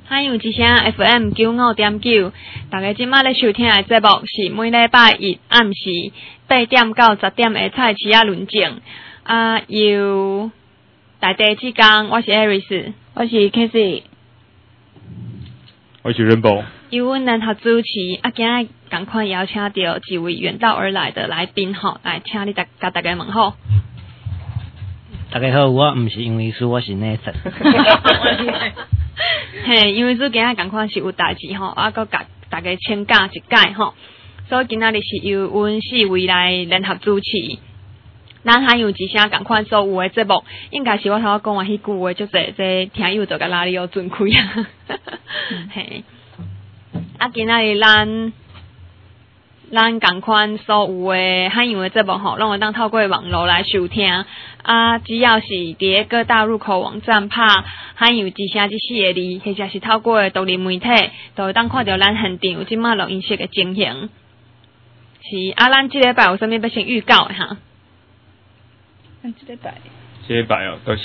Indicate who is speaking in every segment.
Speaker 1: 还有一声 FM 95.9，大家今仔咧收听的节目是每礼拜一暗时8点到10点的菜市仔论证。由大地之工，我是 Aris，
Speaker 2: 我是 Casey，
Speaker 3: 我是 Rainbow。
Speaker 1: 由阮联合主持，今日赶快邀请到一位远道而来的来宾吼，来请你甲大家问好。
Speaker 4: 大家好，我唔是因为书，我是 Nathan。
Speaker 1: 嘿，因为今日赶快是有代志吼，佮甲大家请教一解吼，所以今仔日是由阮四位来联合主持。咱还有一声赶快所有的节目，应该是我头讲完迄句话，就这听友就甲哪里有准开啊。嘿，今仔日咱赶快所有的海洋的节目吼，拢会当透过网络来收听。只要是伫各大入口网站拍海洋之声这4个字，或者是透过独立媒体，都会当看到咱现场即马录音室的情形。是咱这礼拜有啥物要先预告的哈？
Speaker 2: 咱这礼拜
Speaker 3: 就是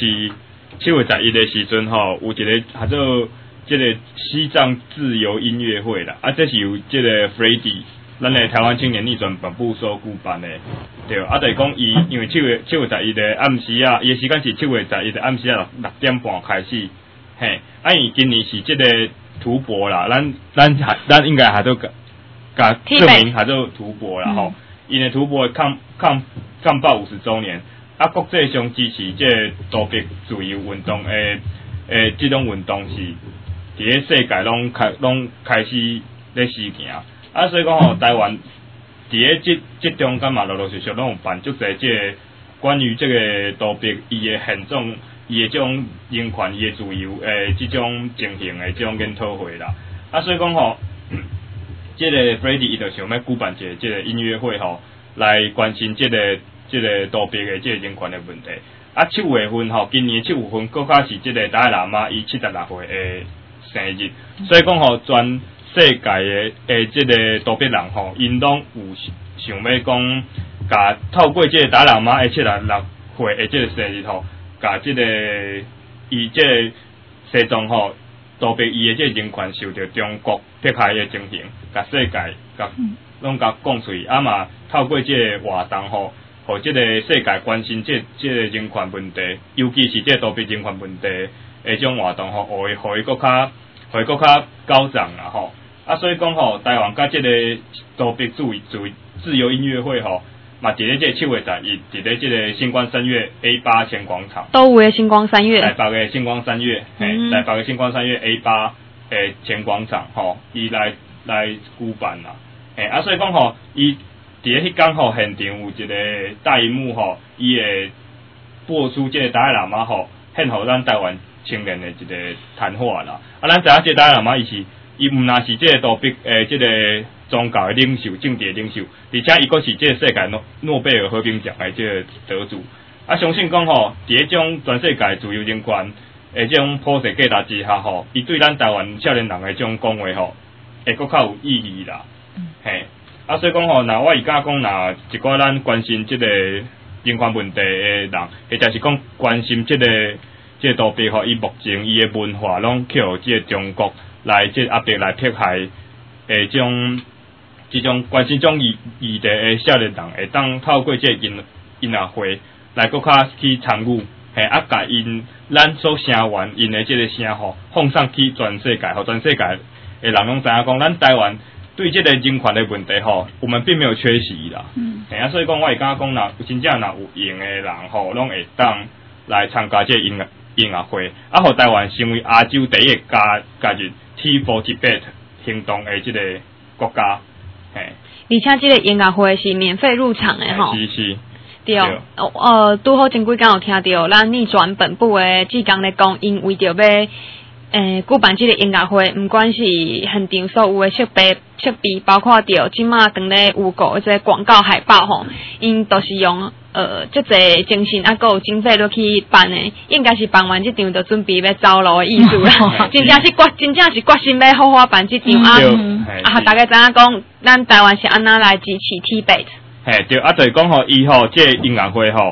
Speaker 3: 7月11的时阵吼，有一个叫做这个西藏自由音乐会啦，这是由这个 Freddy。咱的台湾青年逆转本部所举办的，对，就是讲因为7月11的暗时啊，伊的时间是7月11的暗时啊6点半开始，嘿，伊今年是这个图博啦，咱应该还都甲证明还都图博啦吼，因的图博抗暴50周年，国际上支持这个多边自由运动这种运动是伫咧世界拢开始咧实行。所以讲吼，台湾伫咧这中间嘛，陆陆续续拢有办足侪这个关于这个多边伊的现状、伊的这种人权、伊的自由这种情形的这种研讨会啦。所以讲吼，这个 Freddy 伊就想要举办一个这个音乐会吼，来关心这个多边的这个人权的问题。7月份吼，今年7月份搁较是这个达赖喇嘛伊76岁的生日，所以讲吼全世界的这个多边人吼，因拢有想要讲，甲透过这个达赖喇嘛的76岁的这个生日吼，甲这个伊这个西藏吼多边伊的这个人权受到中国迫害的情形，甲世界拢甲讲出去，嘛透过这个活动吼，互这个世界关心这个人权问题，尤其是这个多边人权问题的这种活动吼，互伊搁较高涨啦吼。所以讲吼，台湾甲这个多边自由音乐会吼，嘛伫咧这7月11，伫咧这个星光三月 A8 前广场。
Speaker 1: 倒位的星光三月。
Speaker 3: 台北的星光三月，台北的星光三月 A8 前广场吼，伊来举办啦。所以讲吼，伊伫咧迄天吼，现场有一个大荧幕吼，伊会播出这个达赖喇嘛吼，献互咱台湾青年的一个谈话啦。咱知影这个达赖喇嘛伊毋但是这个多边这个宗教的领袖、政治的领袖，而且伊阁是这个世界诺贝尔和平奖的这个得主。相信讲吼，伫咧种全世界自由人权这种普世价值之下吼，伊对咱台湾少年人的这种讲话吼，会阁较有意义啦。嘿，所以讲吼，我而家讲一寡咱关心这个人权问题的人，或者是讲关心这个多边吼，伊目前伊的文化拢去互这个中国来这压迫来迫害这种关心种议题的少年人，会当透过这音乐会来搁较去参与，甲咱所声援因的这个声吼，放上去全世界，互全世界的人拢知影讲，咱台湾对这个人权的问题吼，我们并没有缺席啦。所以讲我会感觉讲真正有用的人吼，拢会当来参加这个音乐会，互台湾成为亚洲第一个加入 Tea for Tibet 行动的这个国家。
Speaker 1: 而且这个音乐会是免费入场的吼。
Speaker 3: 是。
Speaker 1: 对，拄好前几天有听到咱逆转本部的志工咧讲，因为着要举办这个音乐会，不管是现场所有的设备，包括着即马当咧有个这广告海报吼，因都是用即个精神还有经费落去办的，应该是办完这场就准备要走路的意思啦。真正是决心要好好办这场大家知影讲，咱台湾是安那来支持 Tibet。
Speaker 3: 对，就是讲吼，伊吼这个音乐会吼，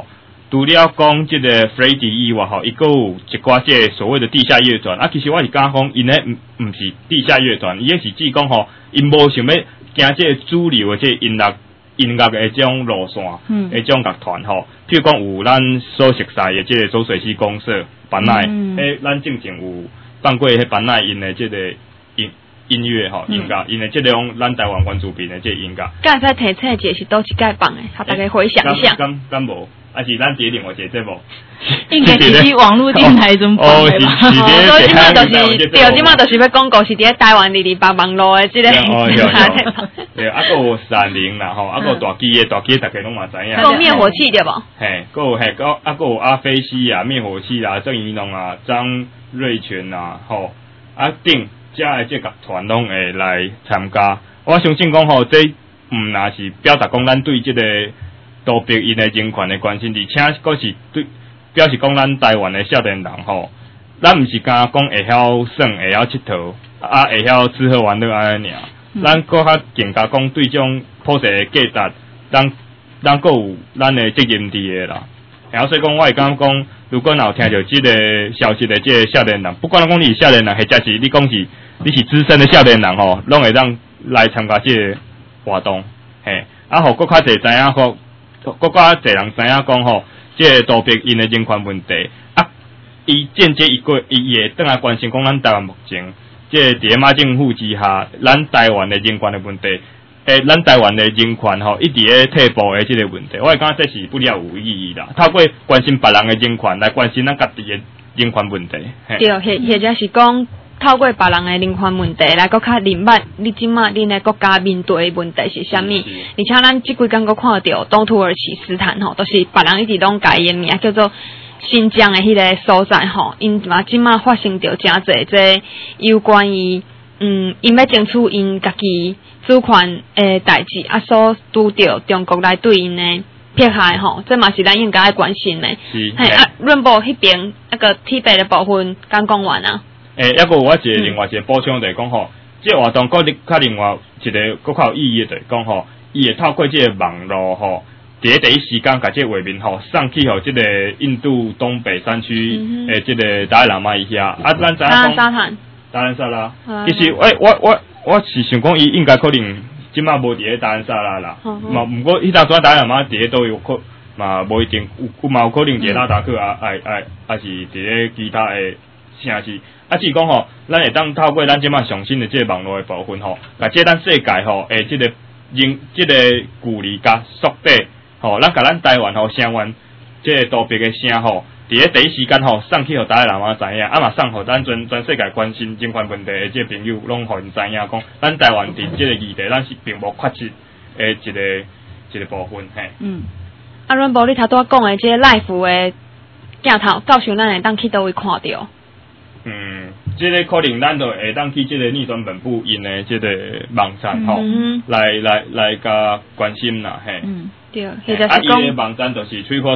Speaker 3: 除了讲即个 Freddie 以外吼，伊阁有一寡即个所谓的地下乐团啊。其实我是敢讲，因咧毋是地下乐团，伊迄是指讲吼，因无想要行即个主流的即个音乐的这种路线，这种乐团吼。譬如讲有咱所熟悉的即个浊水溪公社班内，咱正前有办过迄班内因的即个音乐吼，音乐，因的即种咱台湾原住民的即个音乐。
Speaker 1: 敢会使提出一个是倒一届放的，互大家回想一下。
Speaker 3: 敢无？还是咱第一另外一个节目？
Speaker 2: 应该是去网络电台中放的吧？
Speaker 1: 所以即马就是对，即马就是要广告是伫台湾228网络的即个。
Speaker 3: 对，啊个有闪灵啦吼，啊个大机的大家拢嘛知影。
Speaker 1: 个灭火器对无？
Speaker 3: 嘿，个有阿飞西啊，灭火器啦，郑怡农啊，张瑞全啊，吼，啊顶遮的即个团拢会来参加。我相信讲吼，这若是表达讲咱对即个道别因的人权的关心，而且佫是对表示讲咱台湾的少年人吼，咱毋是敢讲会晓耍，会晓佚佗，啊会晓吃喝玩乐安尼尔，咱佫较更加讲对种普世的价值，咱佫有咱的责任伫的啦。然后所以讲，我会感觉讲，如果若有听到即个消息的即个少年人，不管讲你是少年人，或者是你讲是你是资深的少年人吼，拢会当来参加即个活动，嘿，啊，互佫较侪知影吼。国家侪人知影讲吼，即个道别因的人权问题啊，伊间接伊会倒来关心讲咱台湾目前即个伫马政府之下，咱台湾的人权的问题，咱台湾的人权吼一直咧退步的即个问题，我会感觉这是不了有意义啦。透过关心别人的人权来关心咱家己的人权问题。
Speaker 1: 对，或者是讲。透过别人的人权问题来，搁较明白你即马恁的国家面对的问题是啥物，而且咱即几工搁看到东土耳其斯坦吼，都是别人一直拢改伊名叫做新疆的迄个所在吼，因嘛即马发生着诚侪这有关于因要争取因家己主权的代志，啊所拄着中国来对因的迫害吼，这嘛是咱应该爱关心的。嘿啊，润波迄边那个铁北的部分刚讲完啊。
Speaker 3: 抑个我另外一个补充就是讲吼，即个活动较另外一个佫较有意义的就是讲吼，伊会透过即个网络吼，第一时间甲即个画面吼送去互即个印度东北山区即个达赖喇嘛伊遐，啊，咱知影讲达兰萨拉，其实我是想讲伊应该可能即马无伫咧达兰萨拉啦，嘛毋过迄搭阵达赖喇嘛伫咧都有可嘛无一定有嘛有可能伫咧拉达克啊，是伫咧其他的城市。啊，只是讲吼，咱会当透过咱即马上新的即个网络的部分吼，甲即咱世界吼，即个距离甲缩短吼，咱甲咱台湾吼声援即个道别的声吼，伫咧第一时间吼送去互达赖喇嘛知影，啊嘛送互咱全世界关心人权问题的即个朋友，拢互因知影讲，咱台湾伫即个议题，咱是并无缺失的一个部分嘿。
Speaker 1: 啊，阮无你头拄讲的即个 live 的镜头，到时候咱会当去倒位看到。
Speaker 3: 即个可能咱就会当去即个逆转本部因的即个网站吼，来甲关心啦，嘿。
Speaker 1: 对，或者是讲，
Speaker 3: 伊的网站就是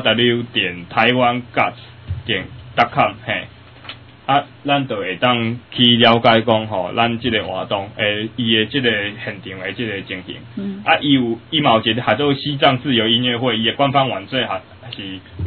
Speaker 3: www.taiwanguts.com 嘿。啊，咱就会当去了解讲吼，咱即个活动伊的即个现场的即个情形。啊，伊嘛有一个叫做西藏自由音乐会，伊的官方网站是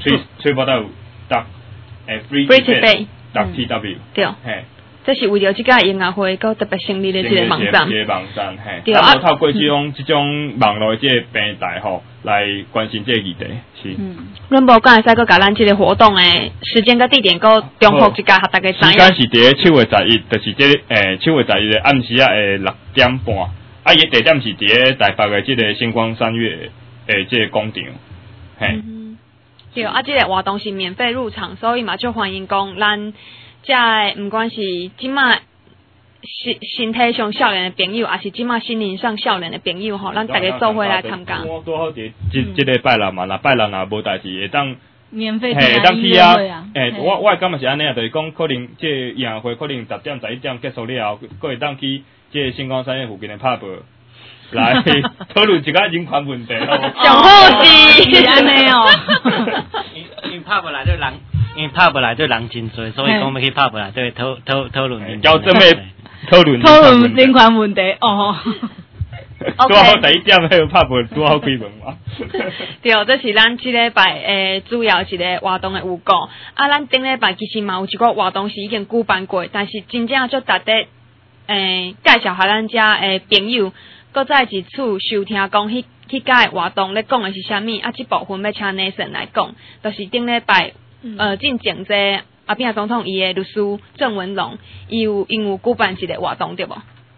Speaker 3: www.freetibet.tw
Speaker 1: 对，嘿，这是为了即个音乐会，佮特别成立的即个网站。
Speaker 3: 这个网站，嘿，对啊，透过即种网络的即个平台吼，来关心这个议题，是。
Speaker 1: 阮无敢会使佮甲咱即个活动的时间佮地点佮重复一下，互大家知影。
Speaker 3: 时间是伫7月11，就是7月11的暗时啊6点半，啊，伊地点是伫咧台北的即个星光三月即个广场，嘿。
Speaker 1: 对，啊，即个活动是免费入场，所以嘛就欢迎讲咱遮毋管是即马身体上少年的朋友，还是即马心灵上少年的朋友吼，咱大家做伙来参加。
Speaker 3: 多好伫即个拜六嘛，拜六若无代志会当
Speaker 2: 免费听音乐会啊。
Speaker 3: 我会感觉是安尼啊，就是讲可能即个音乐会可能10点11点结束了后，佫会當去即个星光三月附近的 pub 來討論一個人權問題咯。
Speaker 1: 上好是
Speaker 2: 安尼哦。
Speaker 4: 因 pub 內底人真多，所以講要去 pub 內底討論。
Speaker 3: 交這麼討論
Speaker 2: 人權問題哦。
Speaker 3: 拄好第一点，迄个拍无拄好开门嘛。
Speaker 1: 对，这是咱即礼拜主要一个活动的有讲。啊，咱顶礼拜其实嘛有一个活动是已经举办过，但是真正就值得介绍给咱遮朋友，搁再一次收听讲迄届活动咧讲的是啥物？啊，这部分要请Nathan来讲，就是顶礼拜进前这阿扁总统伊的律师郑文龙，伊有举办一个活动对无？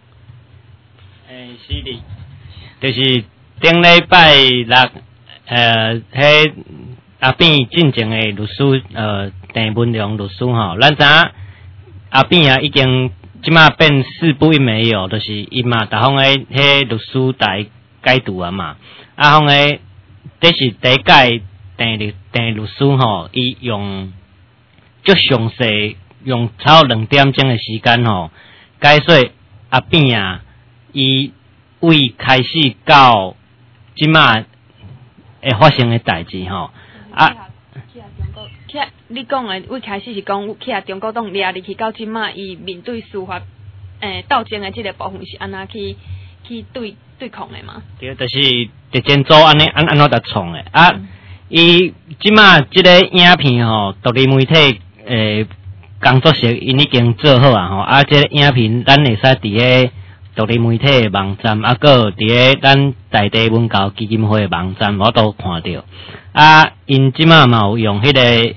Speaker 4: 是的，就是顶礼拜六，迄阿扁进前的律师郑文龙律师吼，咱知影阿扁啊已经即马变四不一没有，就是伊嘛，逐方诶迄律师来解读啊嘛，啊方诶，这是第一届郑律师吼，伊用足详细，用超2点钟诶时间吼，解说阿扁啊。伊为开始到即马会发生的代志吼啊！
Speaker 1: 你讲的为开始是讲去中国党掠入去到即马，伊面对司法斗争的即个部分是安怎去对抗的嘛？
Speaker 4: 对，就是直接做安怎来创的啊！伊即马即个影片吼，独立媒体工作室因已经做好啊吼啊！即个影片咱会使伫个独立媒体的网站，啊，个伫咧咱在地文教基金会的网站，我都看到。啊，因即马嘛有用迄个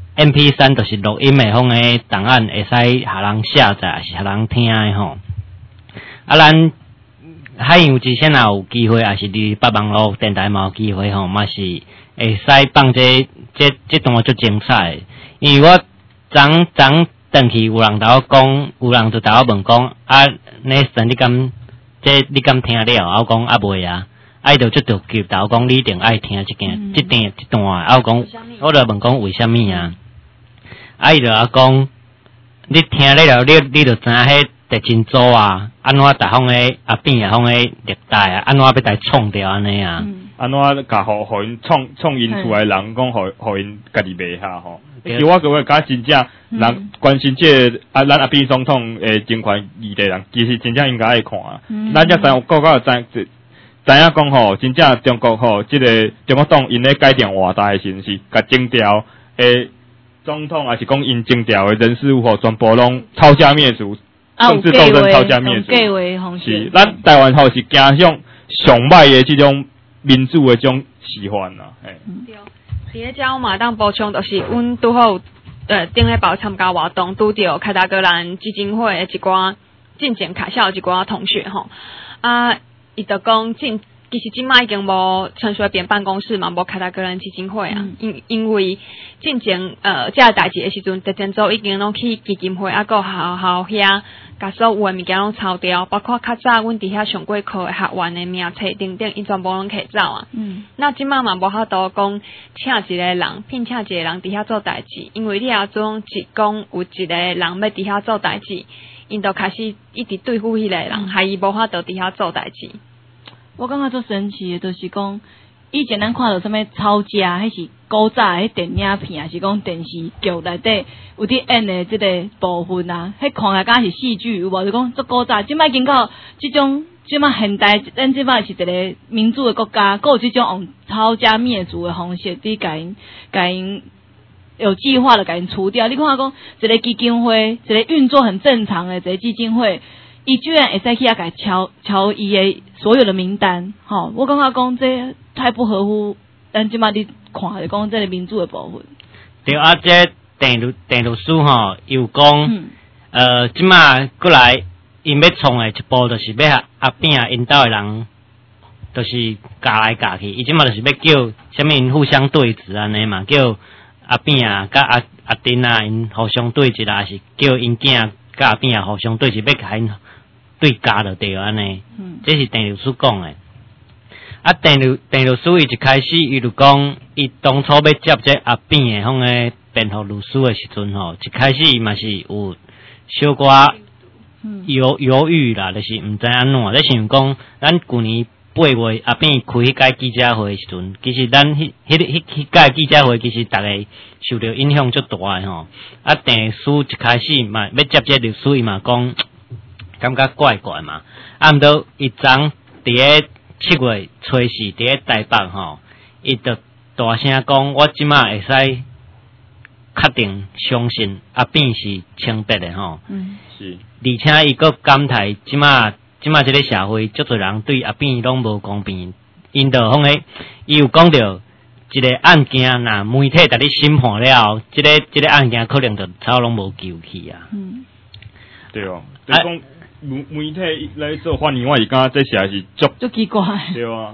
Speaker 4: MP3，就是录音的方的档案，会使下人下载，还是下人听的吼。啊，咱海洋之前也有机会，也是伫北网络电台嘛有机会吼，嘛是会使放这段足精彩的。因为我昨转去有人甲我讲，有人就甲我问讲，啊，Nathan你敢听了？我讲啊袂啊，伊就即条剧甲我讲，你一定爱听即段，啊我讲，我就问讲为虾米啊？啊伊就我讲，你听了你就知影迄第真组啊，安怎逐方诶阿扁啊方诶历代啊，安怎要来创掉安尼啊？
Speaker 3: 安怎甲互因创因厝诶人讲，互因家己卖下吼。其实我各位甲真正人关心这个咱阿扁总统诶政权议题人，其实真正应该爱看啊。咱才知国家知影讲吼，真正中国吼，即个中国党因咧改变话大诶形式，甲征调诶总统还是讲因征调诶人事物吼，全部拢抄家灭族，政治斗争抄家灭族。是，咱台湾吼是走向上歹诶即种民主诶种示范啦，嘿。
Speaker 1: 伫咧遮我嘛当补充，就是阮拄好顶礼拜参加活动，拄着凯达格兰基金会的一寡进前卡校一寡同学吼，啊，伊就讲其实即摆已经无陈水扁办公室嘛，无凯达格兰基金会啊，因为进前遮个代志的时阵，直前组已经拢去基金会，啊，个学校遐。甲所有诶物件拢抄掉，包括较早阮伫遐上过课诶学员诶名册等等，伊全部拢摕走啊。那即摆嘛无法度讲请一个人，聘请一个人伫遐做代志，因为你也总是讲有一个人要伫遐做代志，因就开始一直对付迄个人，害伊无法度伫遐做代志。
Speaker 2: 我感觉足神奇诶，就是讲以前咱看到什物吵架，迄是古早迄电影片，还是讲电视剧内底有伫演诶即个部分啊，迄看来敢是戏剧，有无？就讲足古早，即摆经过即种即摆现代，咱即摆是一个民主诶国家，佫有即种用抄家灭族诶方式，伫甲因有计划的甲因除掉。你看讲一个基金会，一个运作很正常诶一个基金会。伊居然会使去甲敲伊诶所有的名单，吼！我感觉讲这太不合乎咱即摆你看的讲这个民主的部分。
Speaker 4: 对啊，这郑律师吼，有讲，即摆过来因要创的一步，就是要阿扁因兜的人，就是夹来夹去。伊即摆就是要叫啥物因互相对峙安尼嘛，叫阿扁啊，甲阿丁啊，因互相对峙啦，还是叫因囝甲阿扁啊互相对峙，要甲因对家就对安尼，这是郑律师讲的。啊，郑律师伊一开始伊就讲，伊当初要接这阿扁的方的辩护律师的时阵吼，一开始嘛是有小可犹豫啦，就是毋知安怎。咧想讲，咱去年8月阿扁开迄届记者会的时阵，其实咱迄届记者会其实逐个受到影响足大的吼。啊，郑律师一开始嘛要接这律师，伊嘛讲。感觉怪怪嘛，啊，毋过伊昨伫个7月初4伫个台北吼，伊就大声讲，我即马会使确定相信阿扁是清白的吼。
Speaker 3: 是。
Speaker 4: 而且伊佫感慨即马即个社会，足多人对阿扁拢无公平。因着迄个，伊有讲着一个案件，若媒体甲你审判了后，即个案件可能就草拢无救去啊。
Speaker 3: 对哦，就讲媒体来做反应，我是感觉这实在是足
Speaker 2: 奇怪。
Speaker 3: 对啊，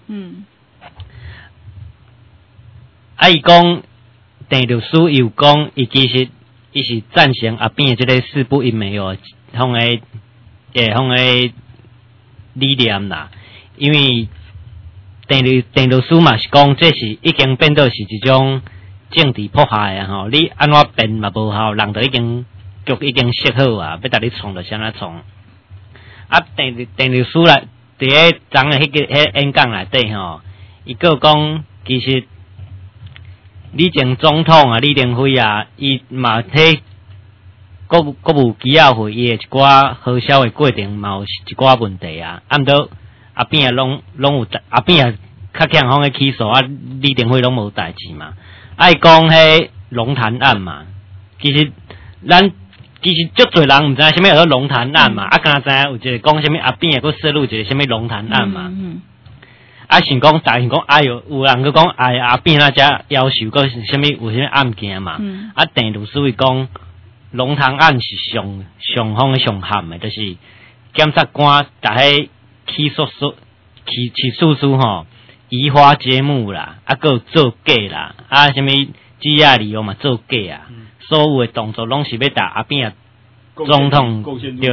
Speaker 4: 伊讲郑律师又讲，伊其实伊是赞成阿扁的即个誓不隐瞒哦，迄个理念啦，因为郑律师嘛是讲，这是已经变做是一种政治迫害啊吼，你安怎辩嘛无效，人就已经设好啊，要甲你创就先来创。啊，郑律师来伫个昨个迄个演讲内底吼，伊佫讲其实李前总统啊、李登辉啊，伊嘛迄国务机要会议的一寡核销的过程嘛有一寡问题啊，毋过阿扁也拢有阿扁也较强方的起诉啊，李登辉拢无代志嘛。爱讲迄龙潭案嘛，其实足侪人毋知啥物叫做龙潭案嘛，敢知有一个讲啥物阿扁也佫涉入一个啥物龙潭案嘛。想讲大想讲，哎哟，有人佫讲，哎阿扁那只要求佫是啥物有啥物案件嘛。郑律师伊讲，龙潭案是上方的上含的，就是检察官甲迄起诉书吼，移花接木啦，佫有做假啦，啥物羁押理由嘛做假啊。所有的动作拢是要打阿扁总统，对。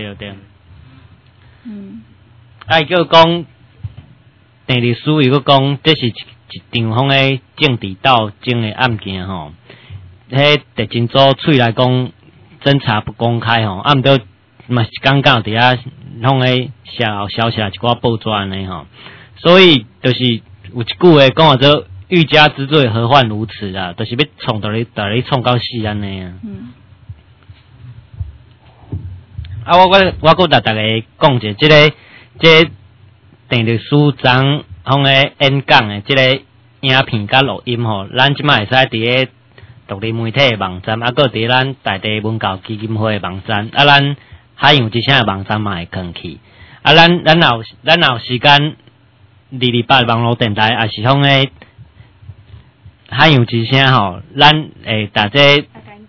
Speaker 4: 伊佫讲，郑律师伊佫讲，这是一场方的政治斗争的案件吼。迄地检组喙来讲，侦查不公开吼，毋过嘛是刚刚伫遐拢个消息一寡报纸安尼吼，所以就是有一句话讲做欲加之罪，何患无辞啊，就是要创到你创到死安尼啊。我佫甲大家讲者，即个郑律师昨方个演讲的即个影片甲录音吼，咱即摆会使伫个独立媒体的网站，佫伫咱在地文教基金会的网站，咱海洋之声的网站嘛会放去。咱有时间228网络电台，也是向个海洋之声吼，咱会大家。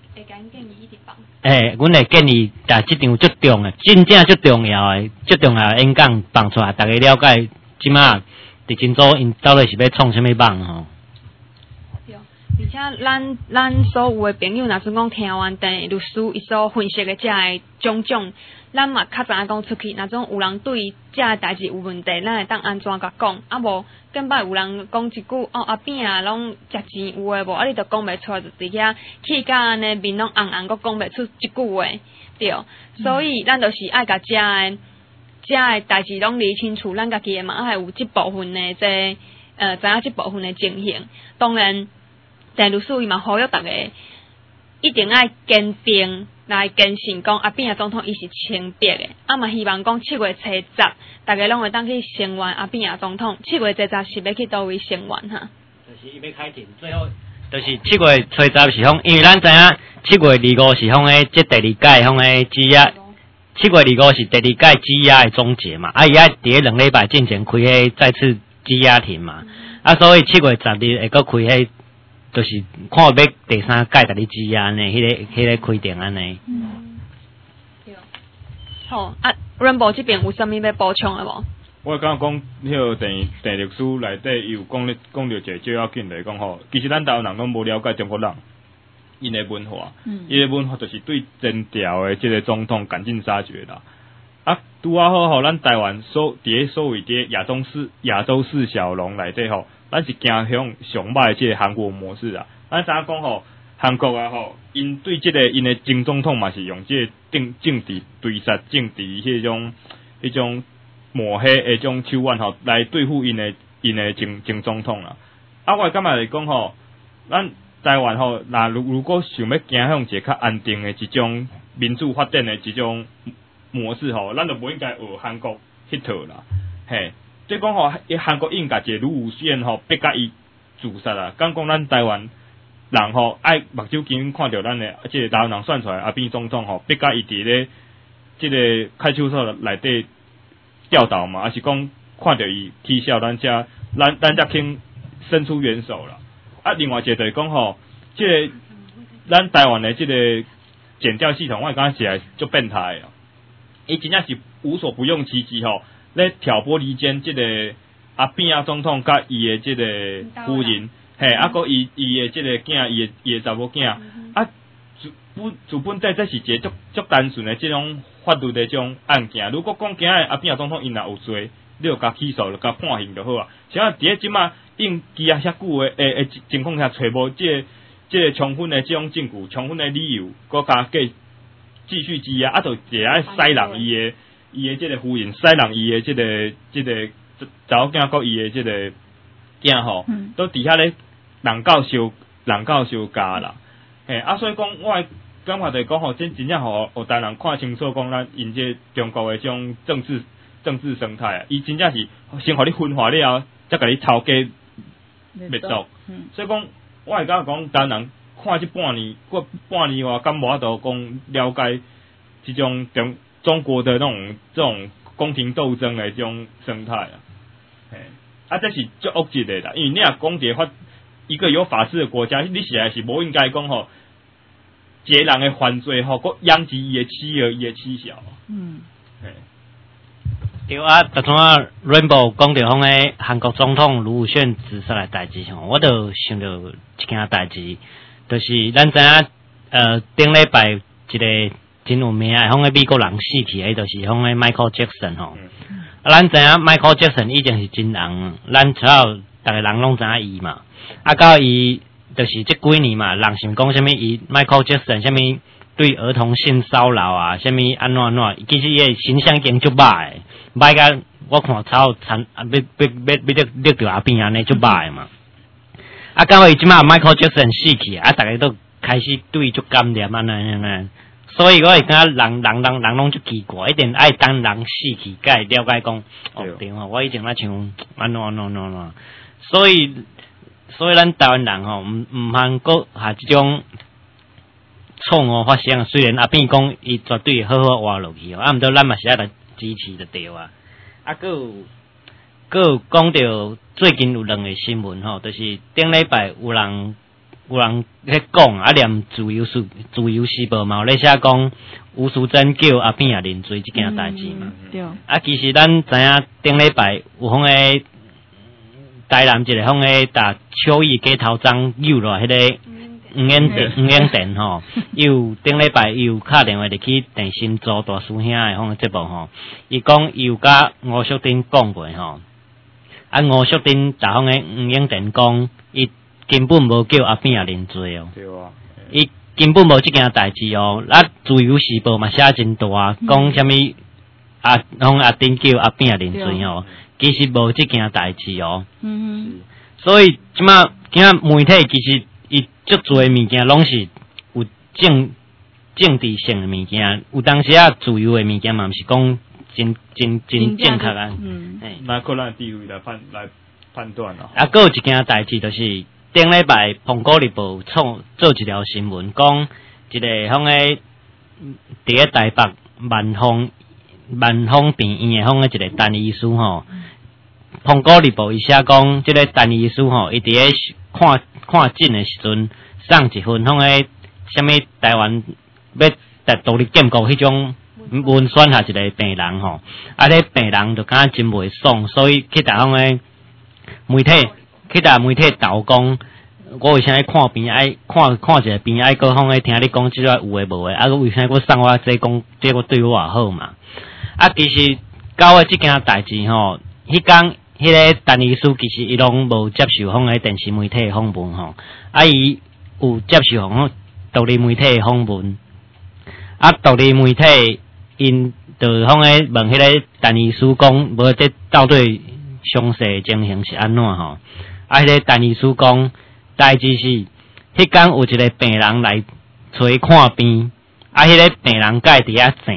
Speaker 4: 阮会建议，但即场足重诶，真正足重要诶演讲放出来，大家了解即马地检组因到底是要创啥物网吼。
Speaker 1: 对，而且咱所有诶朋友，若是讲听完郑律师伊所分析诶遮诶种种，咱嘛较知影讲出去，若种有人对遮诶代志有问题，咱会当安怎甲讲？啊无，更摆有人讲一句阿扁啊，拢食钱有诶无？你著讲袂出来，就伫遐气甲安尼面拢红红，阁讲袂出一句话，对。所以咱著是爱甲遮诶代志拢理清楚，咱家己诶嘛爱有即部分诶知影即部分诶情形。当然，郑律师伊嘛呼吁大家一定爱坚定来坚信讲阿扁总统伊是清白诶，嘛希望讲7月初10，大家拢会当去声援阿扁总统。7月初10是要去倒位声援哈？
Speaker 4: 就是伊要开庭，最后就是7月初10是因为咱知影7月25是即第2届羁押，7月25是第2届羁押的终结嘛，伊爱伫2礼拜之前开再次羁押庭嘛，所以7月10日会阁开就是看要第3届甲你羁押安尼，迄个规定安尼。
Speaker 1: 对。好，Rainbow 这边有啥物要补充的无？
Speaker 3: 我刚讲迄个郑律师内底有讲到一个最要紧的讲吼，其实咱台湾人拢无了解中国人因的文化，因的文化就是对前朝的即个总统赶尽杀绝啦。拄好吼，咱台湾伫咧所谓伫亚洲四小龙内底吼，咱是行向上歹即个韩国模式啊。咱知影讲吼，韩国啊吼，因对即个因的前总统嘛是用即个政治对杀、政治迄种抹黑的种手腕吼，来对付因的前总统啦。我感觉来讲吼，咱台湾吼，如果想要行向一个较安定的一种民主发展的一种模式吼，咱就无应该学韩国迄套啦。 嘿，即讲吼，韩国应甲一个女有线吼，逼甲伊自杀啊！讲咱台湾人吼爱目睭睛看着咱的，即个台湾人选出来阿扁总统吼，逼甲伊伫咧即个派出所内底吊倒嘛，还是讲看着伊啼笑，咱才肯伸出援手啦。啊，另外一个就是讲吼，即个咱台湾的即个检调系统，我感觉起来就变态啊！伊真正是无所不用其极吼，咧挑拨离间即个阿扁啊总统甲伊的即个夫人，嘿，啊个伊的即个囝，伊的查某囝，啊自本在这是一个足单纯的即种法律的即种案件。如果讲今日阿扁啊总统因若有罪，你就甲起诉，就甲判刑就好啊。像伫咧即马应羁押遐久诶情况下，找无即个充分的即种证据、充分的理由，搁加继续羁押，啊，就会爱使人伊的即个夫人，使人伊的即个查某囝，搁伊的即个囝吼，都伫遐咧人教相加啦。嘿，啊，所以讲我的感觉就是讲吼，真正互台人看清楚讲咱因这中国的这种政治生态啊，伊真正是先互你分化了后，再甲你抄家灭族。所以讲，我会感觉讲台人看这半年外，敢无法度讲了解这种中国的这种宫廷斗争的这种生态啊。嘿，啊，这是足恶质的啦，因为你若讲一个有法治的国家，你实在是无应该讲吼，一个人的犯罪吼，佮殃及伊的妻儿、伊的妻小。嘿。
Speaker 4: 对啊，昨阵啊 ，Rainbow 讲着讲诶，韩国总统卢武铉自杀诶代志吼，我就想到一件代志，就是咱知影顶礼拜一个真有名诶，迄个美国人死去诶，就是迄个 Michael Jackson 吼。啊，咱知影 Michael Jackson 已经是真人，咱主要逐个人拢知影伊嘛。啊，到伊就是即几年嘛，人想讲啥物伊 Michael Jackson 啥物对儿童性骚扰啊，啥物安怎，其实伊诶形象已经足歹诶，歹甲我看超惨啊，要掠着阿扁安尼足歹诶嘛。啊，到伊即马 Michael Jackson 死去，啊，逐个都开始对伊足感念安尼。所以我会感觉人拢足奇怪，一定爱等人死去，才会了解讲哦对吼，我以前咧像安怎，所以咱台湾人吼，毋通搁下即种错误发生。虽然阿扁讲伊绝对好好活落去，啊，毋过咱嘛是爱来支持就对啊。啊，搁有讲到最近有两个新闻吼，就是顶礼拜有人咧讲啊，连自由时报嘛，咧写讲吴淑珍叫阿扁也认罪即件代志嘛。
Speaker 2: 对。
Speaker 4: 啊，其实咱知影顶礼拜有迄个台南一个迄个打秋意街头章又落迄个黄英den吼，又顶礼拜又敲电话入去电信做大师兄的迄个节目吼，伊讲伊有甲吴淑珍讲过吼，啊吴淑珍甲迄个黄英den讲伊根本无叫阿扁也认罪哦，
Speaker 3: 对啊，
Speaker 4: 伊根本无即件代志哦。啊，自由时报嘛写真大，讲啥物阿丁叫阿扁也认罪哦，其实无即件代志哦。所以即马媒体其实伊足侪物件拢是有政治性的物件，有当时啊自由的物件嘛，毋是讲真正确啊。
Speaker 3: 那靠咱地位来判断咯。
Speaker 4: 啊，还有一件代志就是。顶礼拜《苹果日报》做一条新闻，讲一个迄个伫咧台北万丰病院的一个陈医师吼，《苹果日报》伊写讲，即个陈医师吼，伊伫咧看诊的时阵，送一份迄个啥物台湾要独立建国迄种文宣下一个病人吼，啊，迄病人就敢真袂爽，所以去逐项个媒体投讲，我为啥爱看病爱看一个病爱搁个听你讲即个有诶无诶，啊，为啥搁送我这讲这个对我也好嘛？啊，其实到尾即件代志吼，迄天迄个陈医师其实伊拢无接受个电视媒体诶访问吼，啊，伊有接受独立媒体诶访问，啊，独立媒体因就个问迄个陈医师讲，无这到底详细情形是安怎吼？啊，迄个陈医师讲，代志是迄天有一个病人来找伊看病，啊，迄个病人甲伊伫遐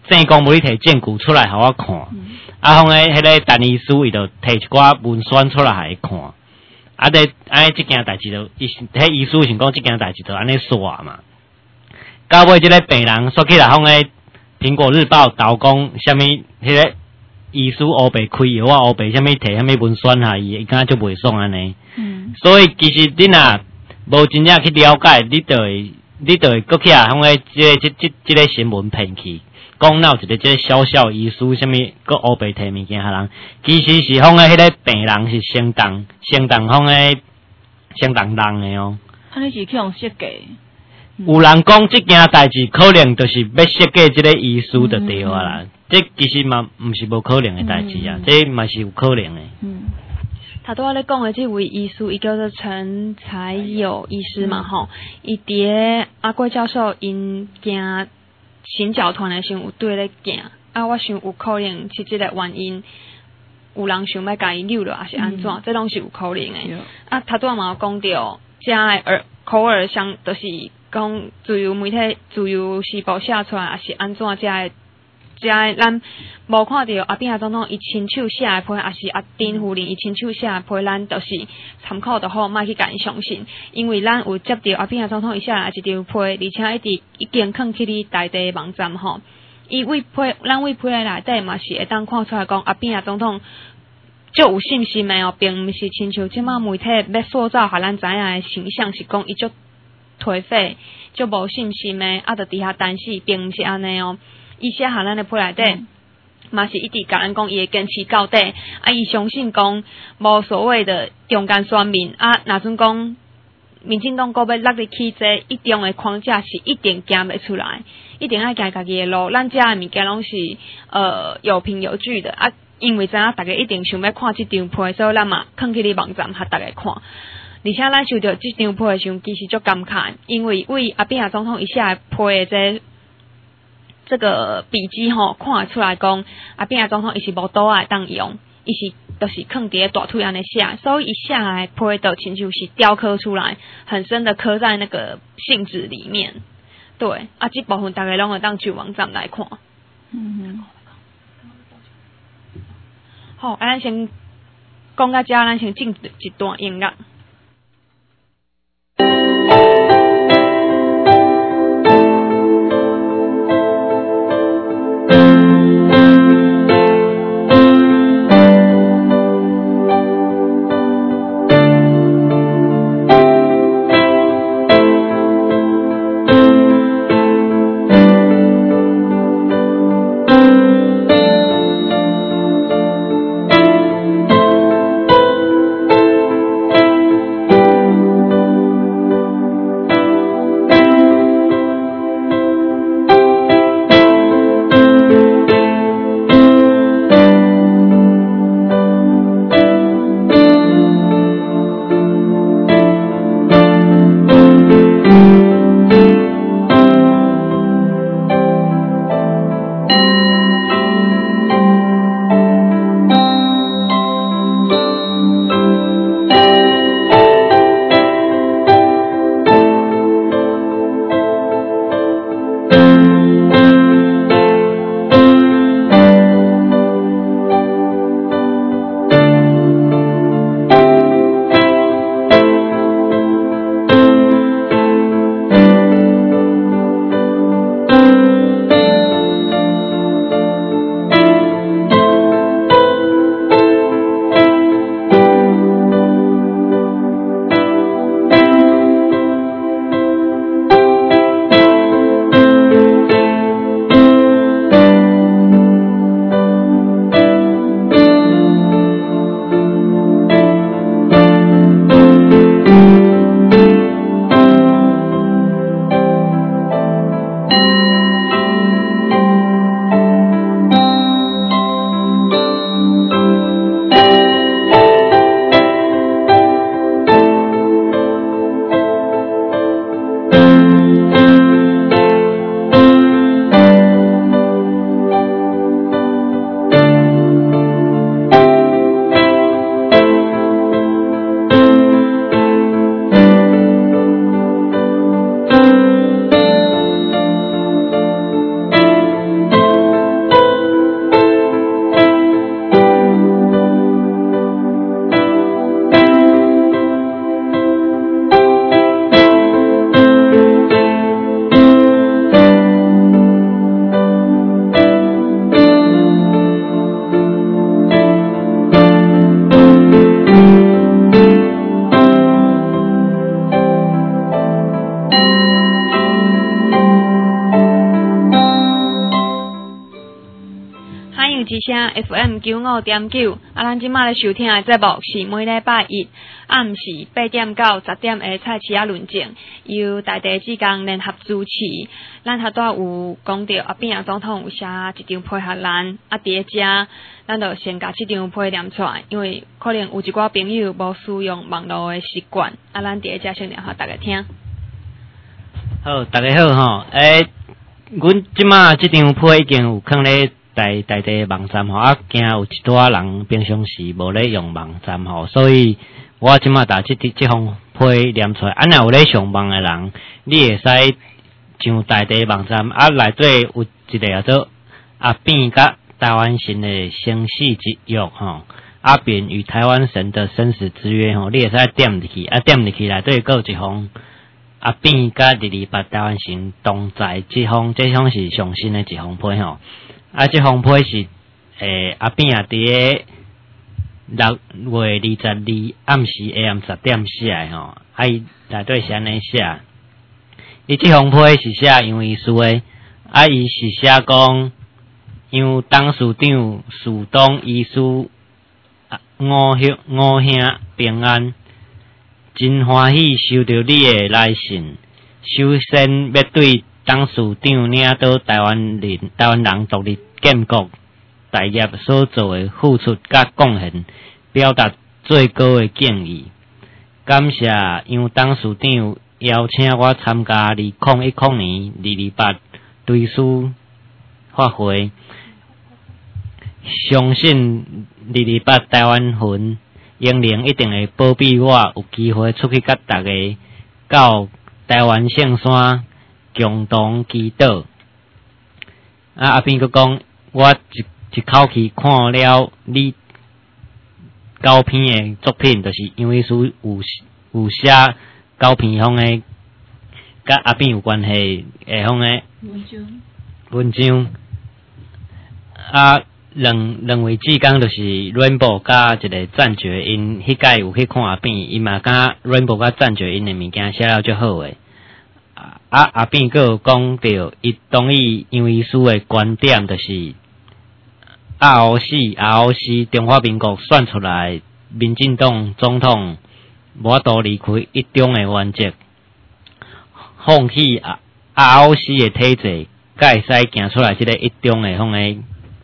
Speaker 4: 正讲无你摕证据出来互我看，啊，迄个陈医师伊就摕一寡文宣出来互伊看，啊，安尼即件代志就迄医师想讲即件代志就安尼煞嘛。到尾即个病人说起来，迄个苹果日报投讲啥物，迄个医师乌白开药啊，乌白啥物摕啥物文宣下伊敢若就袂爽安尼。所以其实你若无真正去了解，你就会搁起来迄个即个新闻骗去，讲哪有一个即个小小医师啥物搁乌白摕物件互人，其实是迄个病人是相当人的哦。
Speaker 2: 安尼是去用设计。
Speaker 4: 有人讲即件代志可能就是要设计即个医师就对啊啦，这其实嘛毋是无可能的代志啊，这嘛是有可能的。
Speaker 1: 他拄仔咧讲的这位医师，伊叫做陈才友医师嘛吼，伊伫阿贵教授因行行脚团的时候有对咧行，啊，我想有可能是即个原因，有人想要甲伊溜落，还是安怎，这拢是有可能的。啊，他拄仔嘛有讲到，遮的口耳相，就是讲自由媒体、自由时报写出来，还是安怎遮的咱无看到阿扁总统伊亲手写的批，还是阿丁夫人伊亲手写的批，咱就是参考就好，莫去甲伊相信，因为咱有接到阿扁总统伊写来一张批，而且已经放去你台地网站吼，伊为批，咱为批的内底嘛是会当看出来讲阿扁总统就有信心的哦，并毋是亲像即马媒体要塑造互咱知影的形象是讲伊足颓废，足无信心的，啊，着伫遐担死，并毋是安尼哦。伊写下咱的批内底，嘛是一直甲咱讲伊会坚持到底，啊，伊相信讲无所谓的中间选民，啊，若阵讲民进党搁要落入去这一中的框架，是一定行袂出来，一定爱行家己的路。咱遮的物件拢是有凭有据的，啊，因为知影大家一定想要看即张批，所以咱嘛放去你网站互大家看。而且咱收到即张批的时候，其实足感慨，因为为阿扁总统伊写的批的这个笔记吼，看得出来讲，阿扁总统伊是无倒来当用，伊是就是放伫大腿安尼写，所以伊写来批的亲像是雕刻出来，很深的刻在那个信纸里面。对，啊，这部分大家拢会当去网站来看。好，咱先讲到遮，咱先进一段音乐。 欢迎之声 FM 95.9，咱即马咧收听的节目是每礼拜一暗时8点到10点的菜市仔论证，由在地志工联合主持。咱遐带有讲到阿扁总统有写一张批合咱，伫咧遮，咱就先甲即张批念出来，因为可能有一寡朋友无使用网络的习惯，咱伫咧遮先念互大家听。
Speaker 4: 好，大家好吼，阮即马即张批已经有放咧在地网站吼，惊有一寡人平常时无咧用网站吼，所以我即马打即封批念出来，若有咧上网的人，你会使上在地网站，内底有一个叫做阿扁甲台湾神的生死之约吼，阿扁与台湾神的生死之约吼，你会使点入去，点入去内底佫有一封。阿扁甲228台湾神同在这封是上新的一封批吼，这封批是阿扁伫咧6月22暗時下暗10點寫的吼，伊內底是安尼寫，伊這封批是寫因為書的，伊是寫講，讓董事長樹東醫師五兄平安。真歡喜收到你的來信，首先要對董事長領導台灣人獨立建國大業所做的付出甲貢獻，表達最高的敬意。感謝楊董事長邀請我參加2010年228對書發會，相信228台灣魂。英靈一定會保庇我有機會出去甲大家到台灣聖山共同祈禱。阿扁佫講，我一口氣看了你9篇的作品，就是因為書有寫9篇方的甲阿扁有關係的方的文章。兩位志工就是 Rainbow 甲一個贊決，因迄屆有去看阿扁，伊嘛甲 Rainbow 甲贊決因的物件寫了足好誒。阿扁佫有講到，伊同意楊醫師的觀點，就是 ROC 中華民國選出來民進黨總統無法度離開一中的原則，放棄 ROC 的體制，才會使行出來即個一中的方的。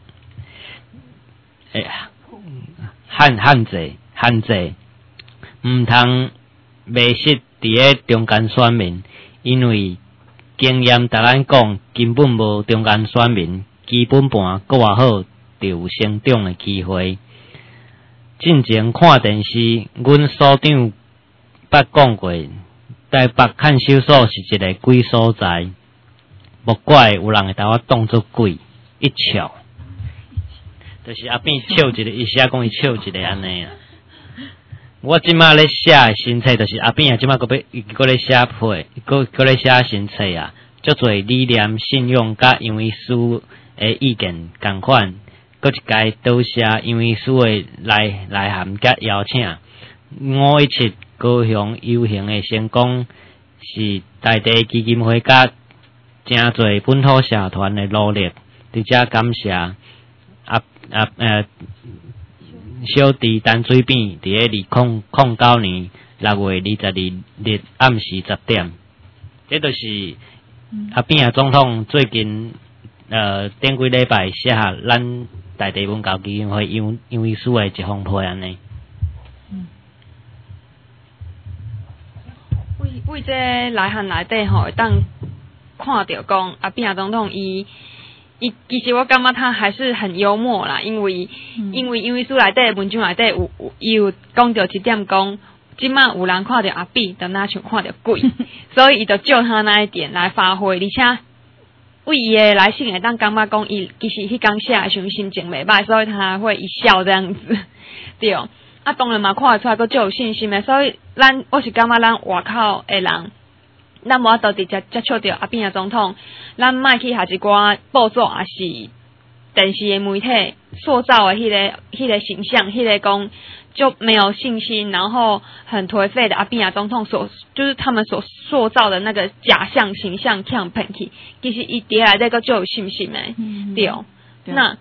Speaker 4: 限制，毋通迷失伫咧中間選民，因為經驗甲咱講，根本無中間選民，基本盤閣偌好，就有成長的機會。進前看電視，阮所長捌講過，台北看守所是一個鬼所在，莫怪有人會甲我當作鬼，一笑。就是阿扁笑一個，伊寫講伊笑一個安尼啦。我即馬咧寫的新冊，就是阿扁啊，即馬佫咧寫批，佫咧寫新冊啊，足侪理念、信仰甲楊醫師的意見共款，佫一概倒寫楊醫師的內涵甲邀請。517高雄遊行的成功，是在地基金會甲真侪本土社團的努力，佇遮感謝。小弟陳水扁伫咧2009年6月22日暗時10點，這就是阿扁總統最近頂幾禮拜寫下咱在地文教基金會楊醫師的一封批安尼。
Speaker 1: 為這內涵內底吼，會當看到講阿扁總統伊其實我感覺他還是很幽默啦，因為書內底文章內底有講到一點講，即馬有人看到阿扁，就哪像看到鬼，所以伊就就他那一點來發揮，而且為伊的來信會當感覺講伊其實迄當寫的時候心情袂歹，所以他會一笑這樣子，對。當然嘛看得出來，佫足有信心的，所以我是感覺咱外口的人。咱無法度直接接觸到阿扁總統，咱莫去下一寡報紙也是電視的媒體塑造的迄個形象，迄個講就沒有信心，然後很頹廢的阿扁總統就是他們所塑造的那個假象形象，強騙去，其實伊底下這個就有信心的，對。那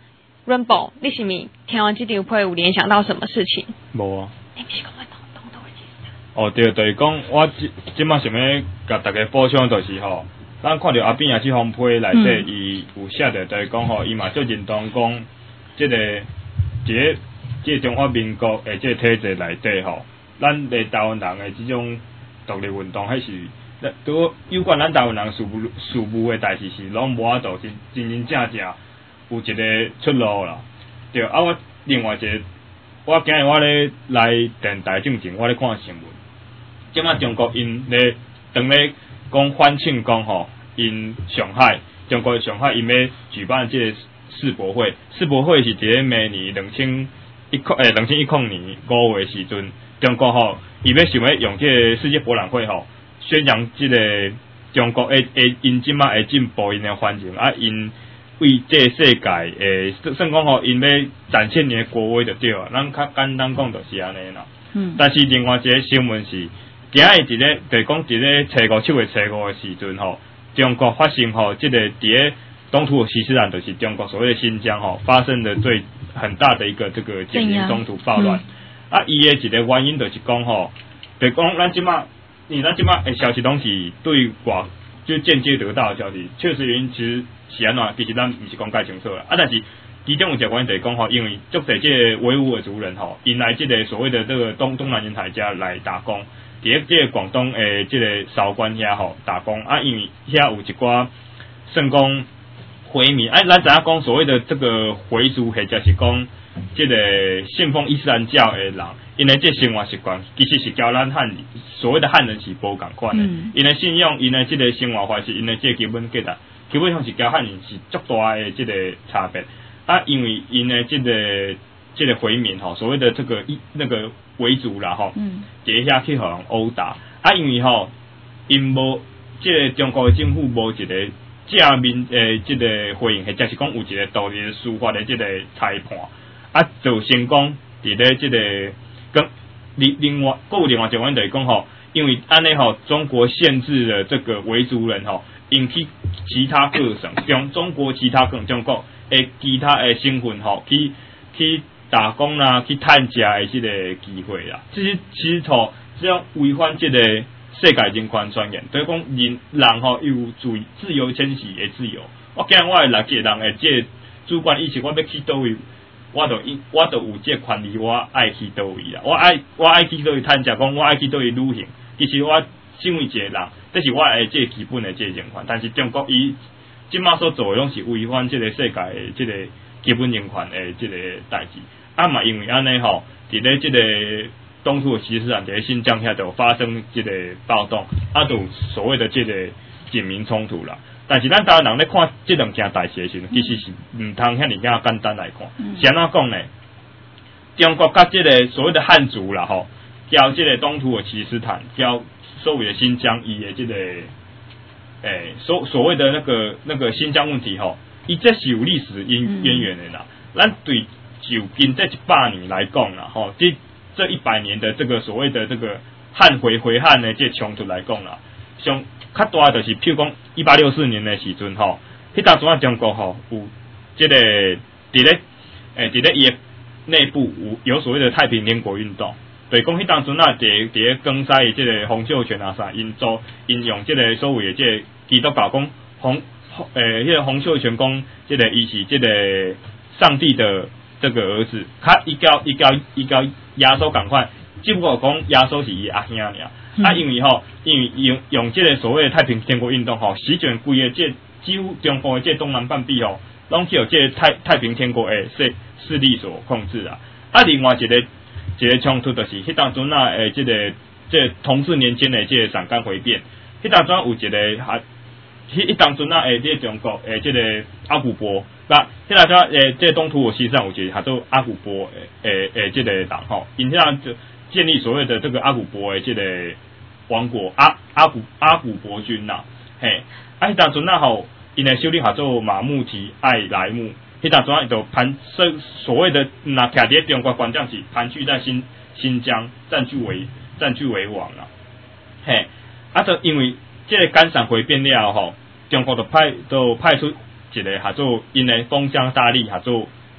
Speaker 1: Rainbow，你是咪听完这条配有联想到什么事情？
Speaker 3: 无啊。
Speaker 1: 你不是讲我东都会记得？
Speaker 3: 哦对，就是讲我即马想要甲大家补充，就是吼，咱看到阿扁啊这封批内底，伊有写着，就是讲吼，伊嘛足认同讲，即个中华民国的即个体制内底吼，咱的台湾人的即种独立运动，迄是。都有关咱台湾人事务的代志是拢无法度真正有一个出路啦。对，啊，我另外一个，我今日我咧来电台正经，我咧看新闻，即马中国因咧当咧讲欢庆讲吼，因上海中国上海因要举办即个世博会，世博会是伫咧明年2010年5月时阵，中国吼伊要想要用即个世界博览会吼。宣扬即个中国因即马会进步因的环境啊，因为这个世界算讲吼，因要展现因的国威就对啊。咱较简单讲就是安尼啦。但是另外一个新闻是，今日伫咧就是讲伫咧7月5的时阵吼，中国发生吼即个伫咧东土西斯坦，就是中国所谓的新疆吼，发生的很大的一个这个简明中土暴乱。啊，伊的一个原因就是讲吼，就是讲咱即马。因为咱即马消息拢是对外就间接得到的消息，确实原因其实是安怎？其实咱毋是讲介清楚啦。啊，但是其中有一个原因就是讲吼，因为足侪即个维吾尔族人吼，因来即个所谓的这个东南沿海家来打工，伫即个广东即个韶关遐吼打工啊，因为遐有一寡算讲回民，咱知影讲所谓的这个回族，或者是讲即个信奉伊斯兰教的人。因的这生活习惯其实是交咱所谓的汉人是无共款的，因的信仰，因的这个生活方式，因的这个基本价值，基本上是交汉人是足大的这个差别。啊，因为因的这个回民吼，所谓的这个那个维族啦吼，伫遐去互人殴打。啊，因为吼，因无这个中国的政府无一个正面这个回应，或者是讲有一个独立的司法的这个裁判，啊，就先讲伫咧这个。另外一个原因就是讲吼，因为安尼吼，中国限制了这个维族人吼，引起其他各省中国其他各中国其他身份吼，去打工啦，去探食的这个机会啦。其实吼，只要违反这个世界人权宣言，就是讲人吼有自由迁徙的自由。我今日我的6个人的这个主观意识，我要去倒位。我就有这权利，我爱去倒位啦。我爱去倒位探食，讲我爱去倒位旅行。其实我身为一个人，这是我的这基本的这人权。但是中国伊即马所做的拢是违反这个世界的这个基本人权的这个代志。啊嘛，因为安尼吼，伫咧这个东土西斯坦，伫咧新疆遐就发生这个暴动，啊，就所谓的这个警民冲突啦。但是咱台湾人咧看这两件代志的时候，其实是唔通遐尼简单来看。是安怎讲呢？中国甲这个所谓的汉族啦吼，交这个东土的西斯坦，交所谓的新疆伊的这个所谓的那个新疆问题吼，伊这是有历史渊源的啦。咱对就近这100年来讲啦吼，这100年的这个所谓的这个汉回汉的这冲突来讲啦，像较大就是，譬如讲1864年的时阵吼，迄当阵啊中国吼有这个伫咧伊的内部有所谓的太平天国运动，就是讲迄当阵啊伫咧江西的这个洪秀全啊啥，因用这个所谓的这个基督教讲迄个洪秀全讲这个伊是这个上帝的这个儿子，伊交耶稣共款，只不过讲耶稣是伊阿兄尔。啊，因为用这个所谓的太平天国运动吼，席卷规个几乎中国的这东南半壁吼，拢去有这个太平天国的势力所控制啊。啊，另外一个冲突就是迄当阵啊，这同治年间的这个陕甘回变，迄当阵有一个迄当阵啊，这中国这个阿古波，那迄当阵这东土西上有一个叫做阿古波这个人吼，因迄当就建立所谓的这个阿古波的这个王国阿古伯军呐，嘿，迄当阵啊吼，因的首领叫做马穆提艾莱木，迄当阵就所谓的那徛伫中国关键是盘踞在新疆占据为王啦，嘿，就因为这个甘陕回变了吼，中国就派出一个叫做因的封疆大吏叫做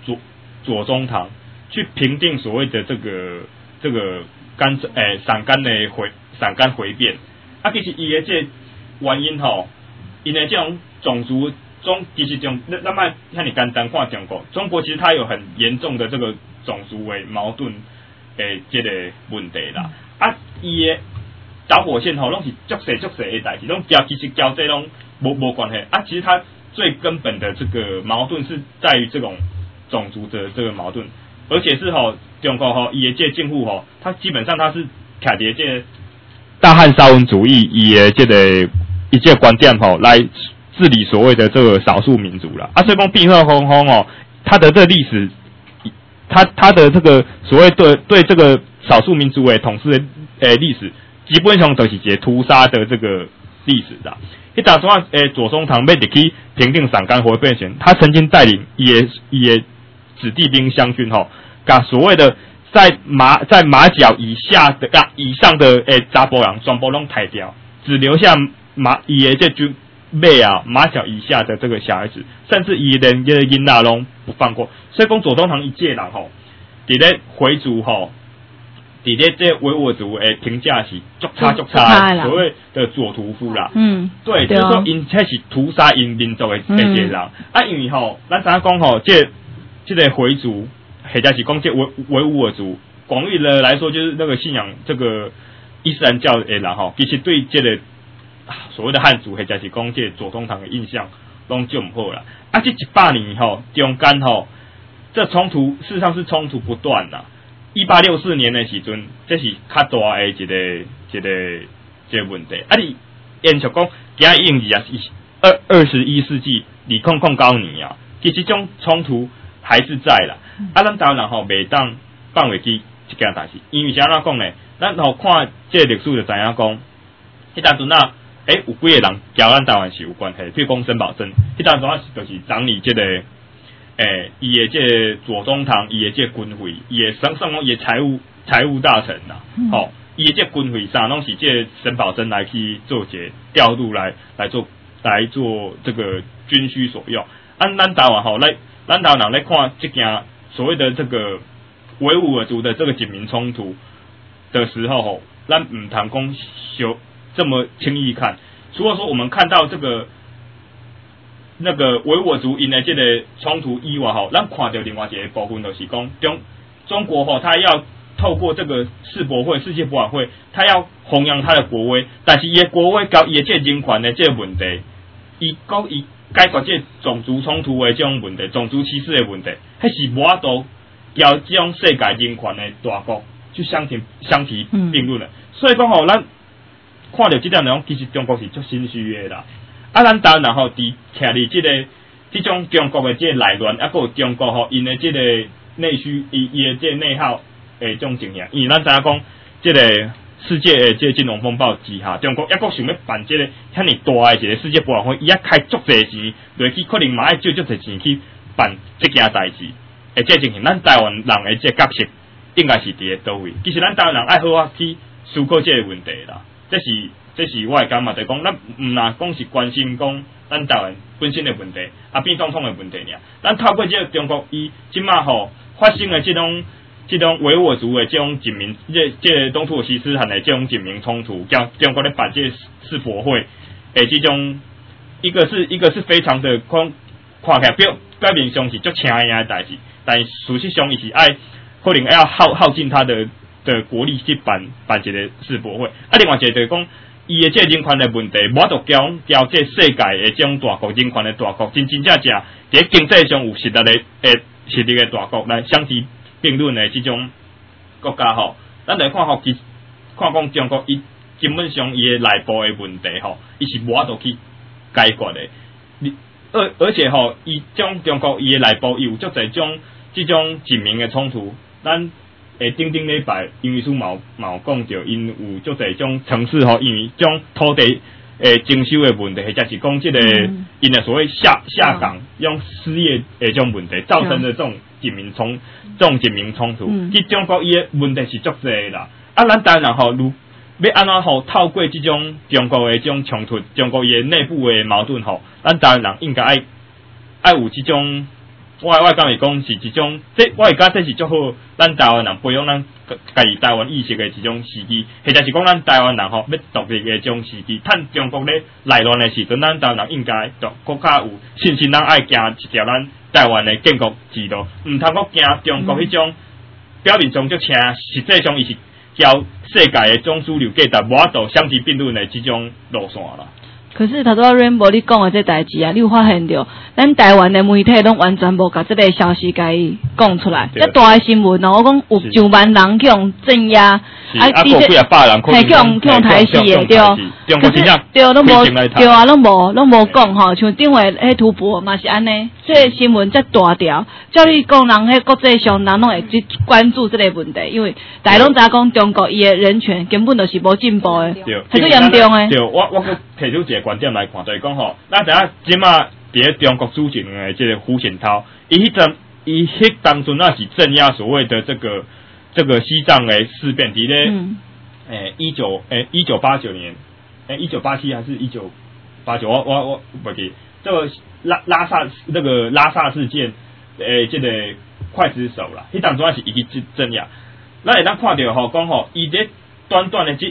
Speaker 3: 左宗棠去平定所谓的这个陕甘回变，啊，其实伊的这原因吼，因的这种种族其实咱们看你简单看中国，中国其实它有很严重的这个种族的矛盾诶，这个问题啦。啊，伊的导火线吼，拢是足细的代志，其实交这拢无关系。啊，其实它最根本的这个矛盾是在于这种种族的这个矛盾，而且是吼中国吼伊的这政府吼，它基本上它是徛伫这大汉沙文主义伊的这个一些观点吼来治理所谓的这个少数民族啦。啊，所以讲变化轰轰哦，它的这个历史，它的这个所谓对这个少数民族的统治的历史，基本上都是一个屠杀的这个历史啦。迄当时左宗棠要入去平定陕甘回变前，他曾经带领伊的子弟兵湘军吼，把所谓的在马脚以上的查甫人全部拢抬掉，只留下伊的这军马啊马脚以下的这个小孩子，甚至伊连这个囡仔拢不放过。所以讲左宗棠一介人吼，伫咧回族吼，伫咧这维吾尔族的评价是足差，所谓的左屠夫啦。对，就是说因这是屠杀因民族的一些人。啊，因为吼，咱知影讲吼，这个回族，或者是讲这维吾尔族，广义的来说，就是那个信仰这个伊斯兰教的人吼，其实对这个所谓的汉族，或者是讲这左宗棠的印象，拢就唔好啦。啊，这100年吼，中间吼，这冲突事实上是冲突不断啦。1864年的时阵，这是较大的一个问题。啊，你延续讲，今日已经是21世纪2009年啊，其实这种冲突还是在啦。啊，咱台湾人吼袂当放袂记这件代志，因为是安怎讲呢？咱吼看这历史就知影讲，迄当阵啊，有几个人交咱台湾是有关系，譬如讲沈葆桢，迄当阵就是掌理这个。伊的这左宗棠，伊的这军费，伊的算讲伊的财务大臣啦，吼，伊的这军费上拢是这沈葆桢来去做些调度来做这个军需所用。咱台湾吼，咱台湾人来看这件所谓的这个维吾尔族的这个警民冲突的时候吼，咱唔通讲这么轻易看。除了说我们看到这个。那个维吾尔族因的这个冲突以外吼，咱看到另外一个部分就是讲中国吼，他要透过这个世博会、世界博览会，他要弘扬他的国威，但是伊的国威甲伊的这人权的这个问题，伊解决这种族冲突的这种问题、种族歧视的问题，迄是无法度交这种世界人权的大国去相提并论的。所以讲吼，咱看到这点内容，其实中国是足心虚的啦。啊，咱台湾人吼，伫徛伫这种中国的这个内乱，啊，还有中国吼因的这个内需，伊的这个内耗的这种情形，因为咱知影讲，这个世界的这个金融风暴之下，中国抑阁想要办这个遐尼大的一个世界博览会，伊也开足侪钱，落去可能嘛要借足侪钱去办这件代志，这个情形，咱台湾人的这个角色应该是伫咧倒位？其实咱台湾人爱好啊去思考这个问题啦，这是我的感觉，就是讲，咱唔若讲是关心讲咱台湾本身的问题，啊变总统的问题尔。咱透过这个中国，伊即马吼发生的这种维吾尔族的这种人民，这东土尔西斯坦的这种人民冲突，叫中国咧办这世博会，这种一个是非常的看起来表面上是足轻的代志，但事实上伊是可能要耗尽他的国力去办一个世博会。啊，另外一个就是讲。伊的这人权的问题，无法度交这世界的这种大国人权的大国，真正伫经济上有实力的大国来相提并论的这种国家吼，咱来看吼，看讲中国伊根本上伊的内部的问题吼，伊是无法度去解决的。而且吼，伊种中国伊的内部有足侪种这种人民的冲突，咱。顶礼拜，因为嘛有讲着，因有足侪种城市吼，因为种土地征收的问题，或者是讲这个因的所谓下岗、用失业的这种问题，造成的这种人民冲突。其中国伊的问题是足侪啦。啊，咱台湾人吼，要安怎吼透过这种中国的这种冲突，中国伊的内部的矛盾吼，咱台湾人应该爱有这种我敢会讲是一种，我会觉这是足好，咱台湾人培养咱家己台湾意识的一种时机，或者是讲咱台湾人吼要独立的一种时机。趁中国咧内乱的时阵，咱台湾人应该更较有信心，咱爱行一条咱台湾的建国之路，唔通讲行中国迄种表面上足车，实际上伊是交世界的总主流价值，无法度相提并论的这种路线啦。
Speaker 2: 可是头拄仔 Rainbow 你讲的这代志啊，你有发现着，咱台湾的媒体拢完全无甲这个消息甲伊讲出来。这大的新闻哦，我讲有1万人去用镇压，
Speaker 3: 啊，过几百人，
Speaker 2: 去用台视的对。可是对拢无对啊，拢无讲吼，像顶回迄突破嘛是安尼，这新闻遮大条，照你讲人迄国际上人拢会去关注这个问题，因为大家拢知讲中国伊的人权根本就是无进步的，很严重的。
Speaker 3: 对，我提出一个观点来看，就是讲吼，咱知影即马伫中国主政的这个胡锦涛，伊迄当阵那是镇压所谓的这个西藏的事变，伫咧1989年，1987还是1989，我不记，这个拉萨事件，这个刽子手啦，迄当阵是伊去镇压，咱会当看到吼，讲吼，伊咧短短的这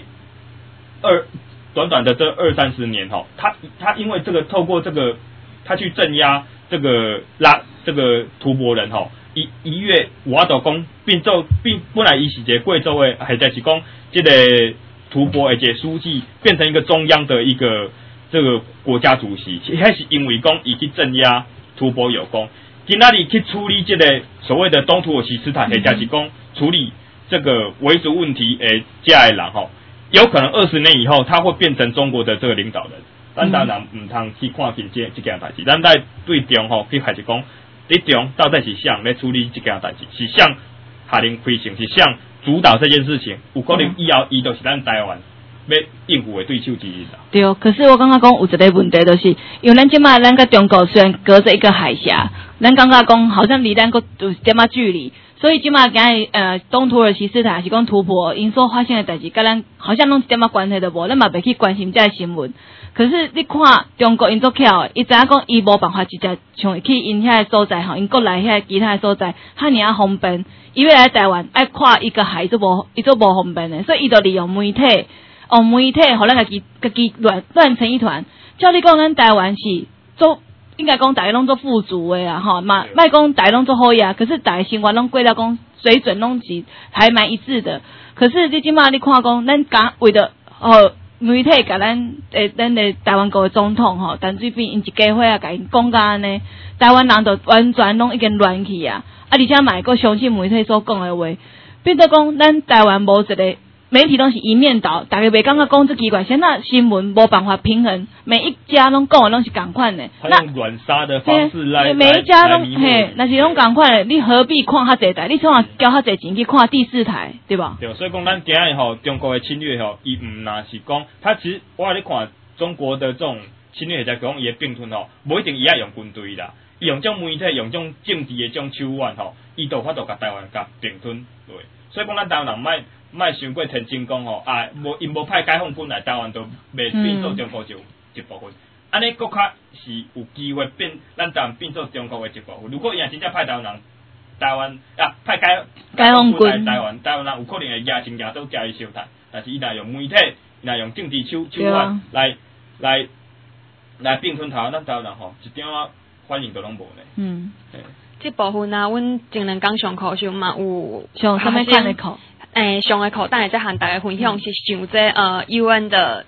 Speaker 3: 20-30年吼，他因为这个透过这个他去镇压这个吐蕃人吼，一月我都讲并本来伊是一个贵州的，或者是讲这个吐蕃的一个书记变成一个中央的一个这个国家主席，还是因为讲伊去镇压吐蕃有功，今仔日去处理这个所谓的东土耳其斯坦，或者是讲处理这个维族问题的这样的人吼。有可能20年以后，他会变成中国的这个领导人。咱当然唔通去看见这件代志，咱在对中吼去还是讲，你中到底是想来处理这件代志，是想下令开城，是想主导这件事情，有可能以后伊就是咱台湾要应付的对手之一啦。
Speaker 2: 对，可是我感觉讲有一个问题，就是因为咱即马咱甲中国虽然隔着一个海峡，咱感觉讲好像离咱个有点仔距离。所以即马今日东土耳其斯坦是讲突破，因所发生的代志，甲咱好像拢一点仔关系都无，咱嘛袂去关心这新闻。可是你看中国因做巧，伊知影讲伊无办法直接像去因遐个所在吼，因国内遐其他的所在，遐尔啊方便，伊要来台湾爱跨一个海都无，伊都无方便的，所以伊就利用媒体，媒体互咱家己乱成一团。照你讲，咱台湾是做。应该讲大家拢做富足的啊，吼嘛，卖讲大家拢做好呀，可是大家生活拢过到讲水准拢是还蛮一致的。可是你即马你看讲，咱讲为了媒体甲咱的台湾国的总统吼，陈水扁因一家伙啊，甲因讲甲安尼，台湾人就完全拢已经乱去啊，而且嘛会阁相信媒体所讲的话，变做讲咱台湾无一个。媒体都是一面倒，大家袂感觉讲这奇怪，现在新闻无办法平衡，每一家拢讲的拢是同款的。
Speaker 3: 他用软杀的方式来
Speaker 2: 每一家拢嘿，那是拢同款的，你何必看较济台？你怎啊交较济钱去看第4台，对吧？
Speaker 3: 对，所以讲咱今日吼，中国的侵略吼，伊唔那是讲，他其实我咧看中国的这种侵略在讲伊的并吞吼，无一定伊爱用军队啦，伊用种媒体，用种政治的种手腕吼，伊都法度甲台湾甲并吞对。所以讲咱台湾人卖伤过天真讲吼，因无派解放军来台湾都未变做中国一部分，安尼国较是有机会变咱台湾变做中国的一部分。如果伊若真正派台湾派解放军来台湾人有可能会压成压都加以收谈，但是伊若用媒体，若用政治手腕来并吞台湾，咱台湾人吼一点仔反应都拢无呢。
Speaker 1: 这部分啊，阮前2天上课时嘛有
Speaker 2: 上啥物款的课？
Speaker 1: 上个课，等下再和大家分享是像这UN 的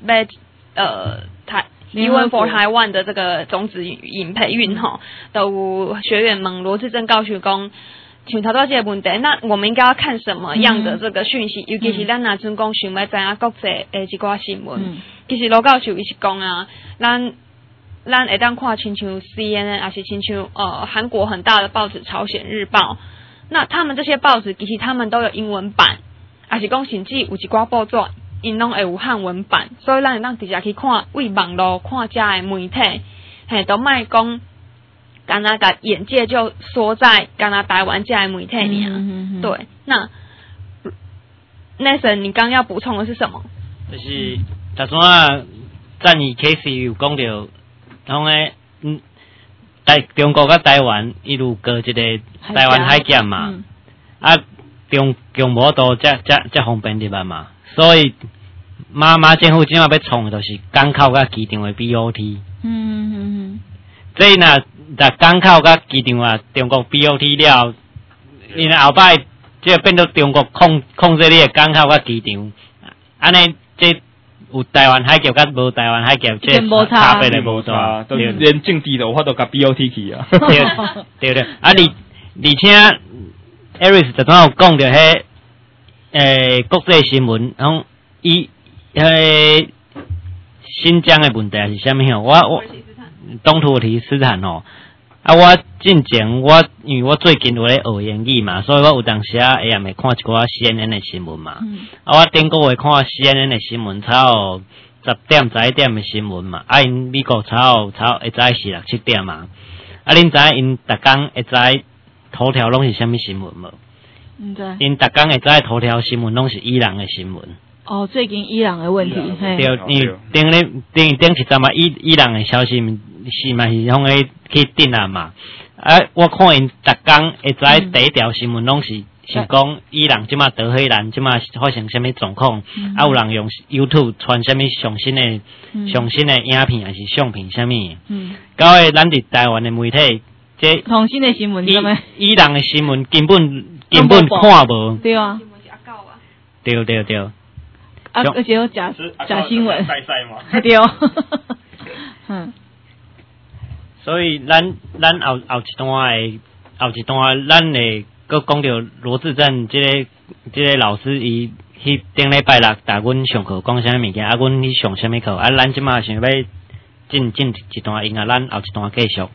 Speaker 1: UN for Taiwan 的这个种子营培训吼，都有学员问罗志正教授讲，像头拄这个问题，那我们应该要看什么样的这个讯息？尤其是咱若阵讲想要知影国际一寡新闻，其实罗教授伊是讲啊，咱会当看亲像 CNN 还是亲像韩国很大的报纸朝鲜日报，那他们这些报纸其实他们都有英文版，还是讲甚至有一寡报纸因拢会有汉文版，所以咱会当直接去看为网络看遮的媒体，都莫讲干那甲眼界就缩在干那台湾遮的媒体尔。对，那 Nathan 你刚要补充的是什么？
Speaker 4: 就是昨阵啊，赞义 Casey 有讲到。然后呢， 中国甲台湾一路过一个台湾海峡嘛，中共无都才方便入来嘛，所以马政府即马要创的就是港口甲机场的 BOT。这若港口甲机场啊，中国 BOT 了，因为后摆即变做中国控制你的港口甲机场，安尼这有台湾海峡甲无台湾海峡，这差别的无大，
Speaker 3: 连政治都有法度甲 BOT 去啊。
Speaker 4: 对，而且 Aris 就刚有讲着迄国际新闻，讲伊新疆的问题是啥物吼？我东土提斯坦吼，我进前因为我最近有咧学英语嘛，所以我有当时下暗会看一寡 CNN 的新闻嘛。我顶个月看 CNN 的新闻，差10点11点的新闻嘛。因美国差下早是6、7点嘛。恁知因逐工会知头条拢是啥物新闻无？
Speaker 2: 毋知。
Speaker 4: 因逐工会知头条新闻拢是伊朗的新闻。
Speaker 2: 最近伊朗的问题，
Speaker 4: 对，因顶一阵嘛，伊朗的消息是嘛是拢会去定啊嘛。我看因逐工会知第一条新闻拢是讲伊朗即马德黑兰即马发生啥物状况，有人用 YouTube 传啥物上新的影片还是相片啥物。到尾咱伫台湾的媒体，这
Speaker 2: 同新的新闻什么？
Speaker 4: 伊朗的新闻根本看无。
Speaker 2: 对啊。
Speaker 4: 对。
Speaker 2: 而且有假新闻。对。
Speaker 4: 所以咱后一段咱会搁讲到罗志正这个老师伊迄顶礼拜六带阮上课讲啥物物件，阮去上啥物课，咱即马想要进一段音乐，咱后一段继续。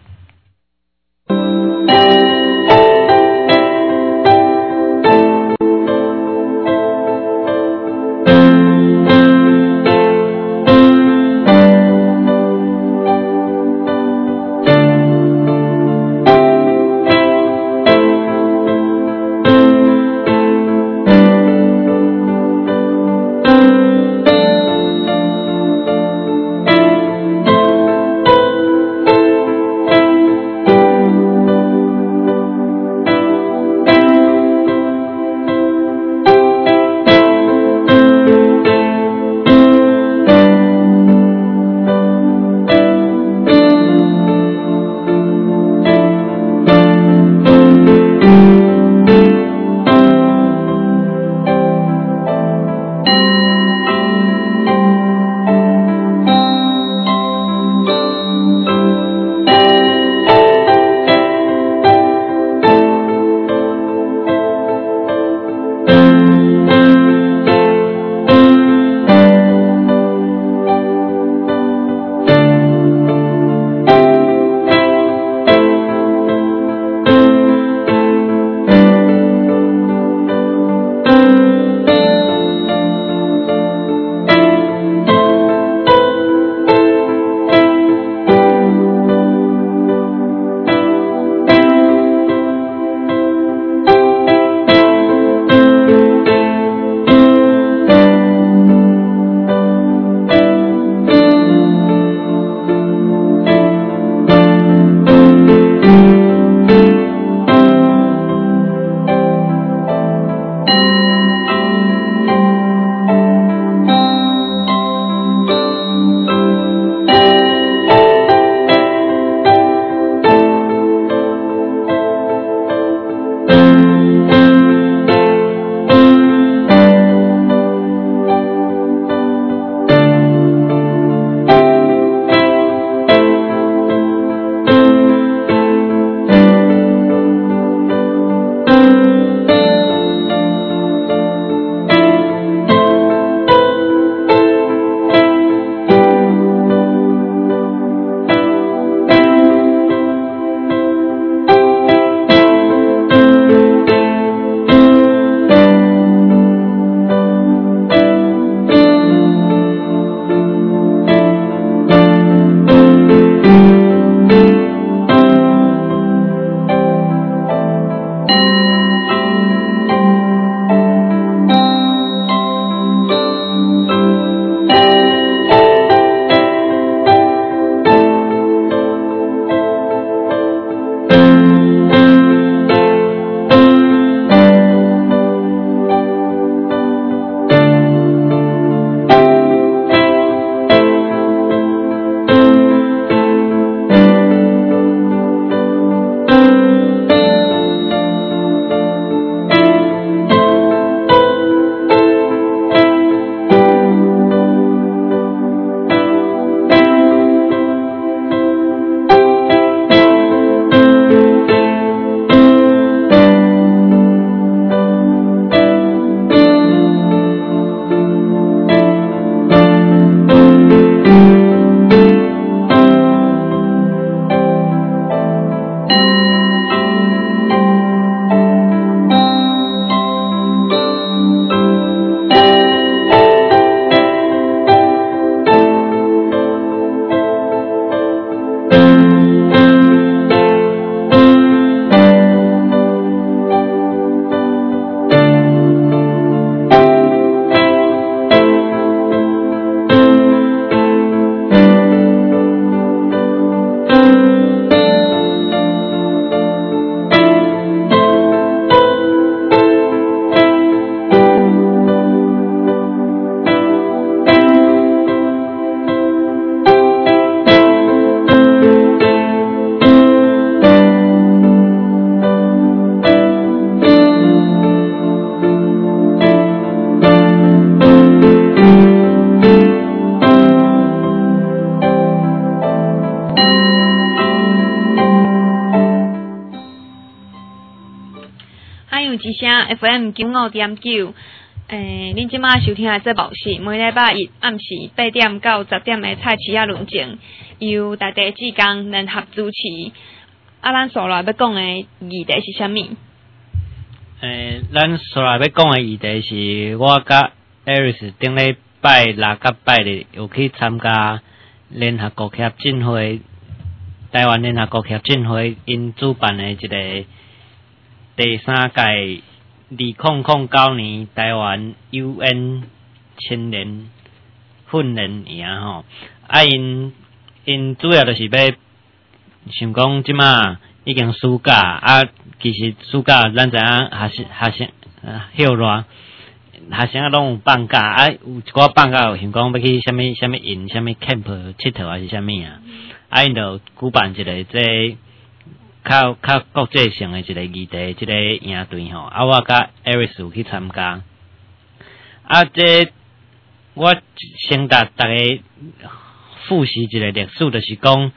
Speaker 1: 有一声 FM95.9，恁即马收听的节目是每礼拜一暗时8点到10点的菜市仔论证，由大地志工联合主持。咱所来要讲的议题是啥物？
Speaker 4: 咱所来要讲的议题是我甲 Aris 顶礼拜六甲拜日有去参加联合国协进会，台湾联合国协进会因主办的一个第3届2009年台湾 UN 青年训练营吼，因主要就是要想讲即马已经暑假其实暑假咱知影学生休热，学生拢有放假有一寡放假有想讲要去啥物营、啥物 camp 佚佗还是啥物因就举办一个这较国际性的一个议题，这个营队吼，我甲 Aris 有去参加。这我先甲大家复习一个历史，就是讲，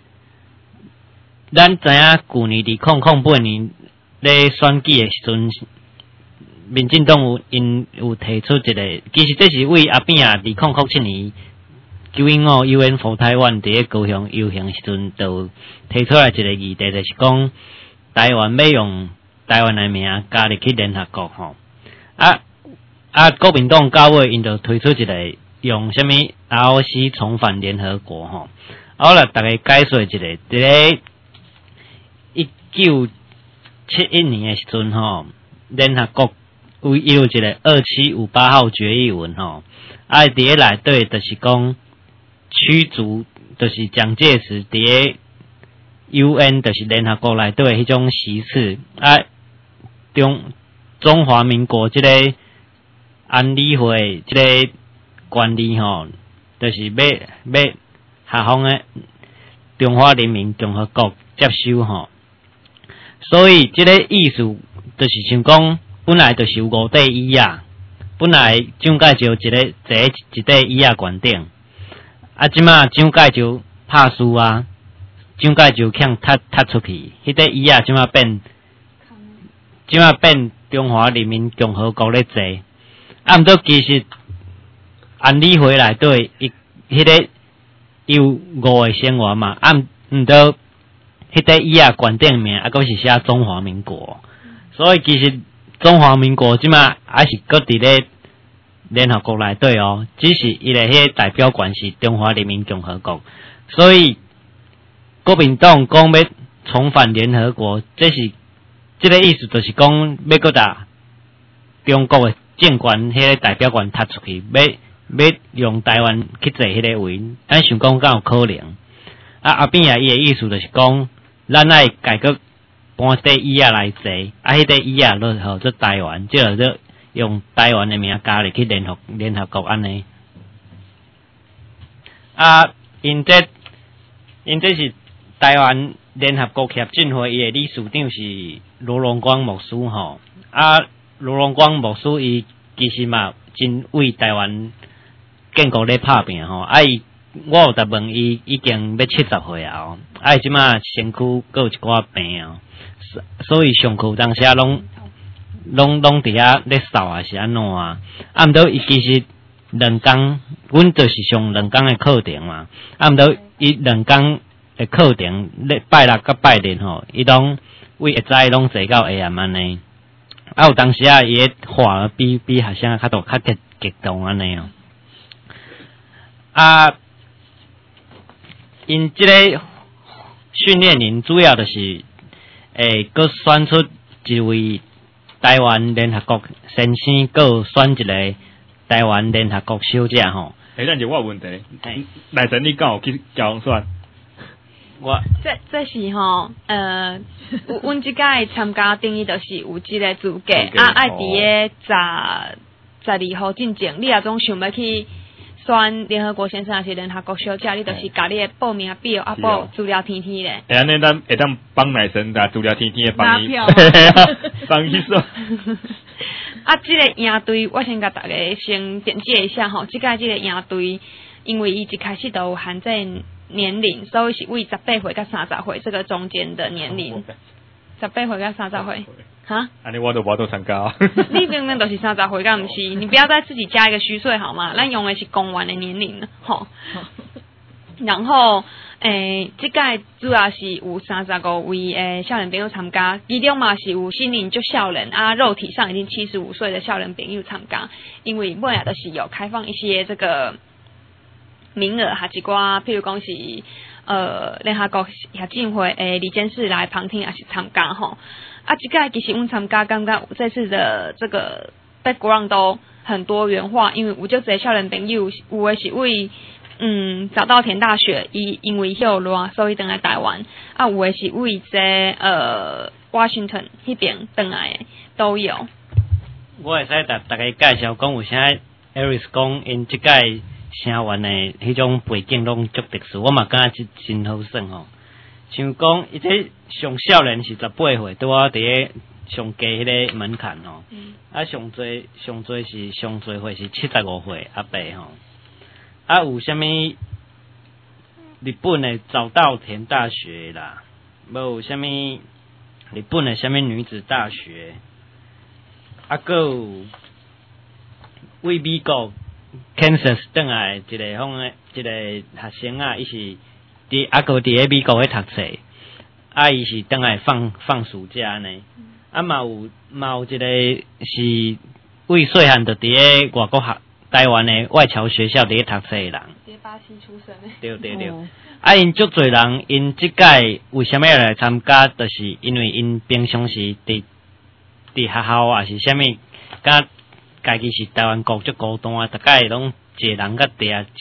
Speaker 4: 咱知影去年2008年咧选举的时阵，民进党有提出一个，其实这是为后边2007年。915 UN for Taiwan 伫咧高雄游行时阵，就提出来一个议题，就是讲台湾要用台湾的名加入去联合国吼。国民党到尾因就推出一个用什么 ROC 重返联合国吼。我来大家解说一个，伫咧1971年的时阵吼，联合国有一个2758号决议文吼，伫咧内底就是讲。驱逐就是蒋介石伫咧 UN 就是联合国内底迄种席次中华民国即个安理会即个管理吼，就是要下放诶中华人民共和国接收吼，所以即个意思就是像讲本来就是有5块椅啊，本来蒋介石一块椅啊悬顶。即马蒋介石拍输蒋介石强踢出去，迄块椅即马变中华人民共和国咧坐。毋过其实安理会内底迄个有5个成员嘛，毋过迄块椅悬顶名阁是写中华民国，所以其实中华民国即马还是搁伫咧。联合国内底只是伊个迄个代表权是中华人民共和国，所以国民党讲要重返联合国，这个意思就是讲要搁把中国的政权迄个代表权踢出去，要用台湾去坐迄个位，咱想讲敢有可能？后边伊个意思就是讲，咱爱改革搬块椅来坐，迄块椅落号做台湾，即落做。用台湾的名加入去联合国安尼，因这是台湾联合国协进会伊的理事长是罗荣光牧师吼，罗荣光牧师伊其实嘛真为台湾建国咧拍拼吼，我有问伊已经要70岁啊伊即马身躯阁有一寡病所以上课当时拢伫遐咧扫还是安怎啊？毋过伊其实2工，阮就是上2工的课程嘛。毋过伊2工的课程，拜六甲拜日吼，伊拢为会早拢坐到下暗安尼。有当时伊咧话比学生较多较激动安尼因即个训练营主要就是佫选出一位。台湾联合国先生，阁选一个台湾联合国小姐吼。
Speaker 3: 咱就我有问题，内神你敢有去交选？
Speaker 1: 这是吼，阮即届参加定义就是有即个资格，爱伫个12号进前，你若总想要去选联合国先生还是联合国小姐，你就是甲你的报名表报资料填咧。
Speaker 3: 安尼咱会当帮内神甲资料填的帮伊，帮伊说。
Speaker 1: 即个营队，我先甲大家先简介一下吼。即届即个营队，因为伊一开始都有限制年龄，所以是为18岁到30岁这个中间的年龄。18岁到30岁， 哈？
Speaker 3: 安尼我都无都参加。
Speaker 1: 你明明都是30岁，敢毋是？你不要再自己加一个虚岁好吗？咱用的是公园的年龄吼。然后，即届主要是有35位诶少年朋友参加，其中嘛是有心灵足少年啊，肉体上已经75岁的少年朋友参加，因为尾啊都是有开放一些这个名额，还一寡，譬如讲是联合国协进会诶理监事来旁听，也是参加吼。啊，即届其实阮参加，感觉这次的这个 background 都很多元化，因为有足侪少年朋友，有的是为早稻田大学，因为休热，所以回来台湾。啊，有的是为这Washington 迄边回来的都有。
Speaker 4: 我会使大家介绍讲有啥 Aris 讲因即届成员的迄种背景拢足特殊，我嘛感觉真好耍吼。像讲伊这上少年是18岁，拄啊伫咧上低迄个门槛吼。啊，上最是上最岁是75岁阿伯吼。啊，有啥物日本的早稻田大学啦，无有啥物日本的啥物女子大学，啊，搁有为美国 Kansas 转来一个一个学生啊，伊是搁伫咧美国咧读册，啊，伊是转来放暑假呢，啊嘛有一个是为细汉就伫咧外国台湾的外侨学校伫咧读册的人，
Speaker 1: 伫巴西出生的。
Speaker 4: 对。啊，因足侪人，因即届为虾米要来参加？就是因为因平常时伫学校也是虾米，甲家己是台湾国足孤单，逐届拢一个人甲伫啊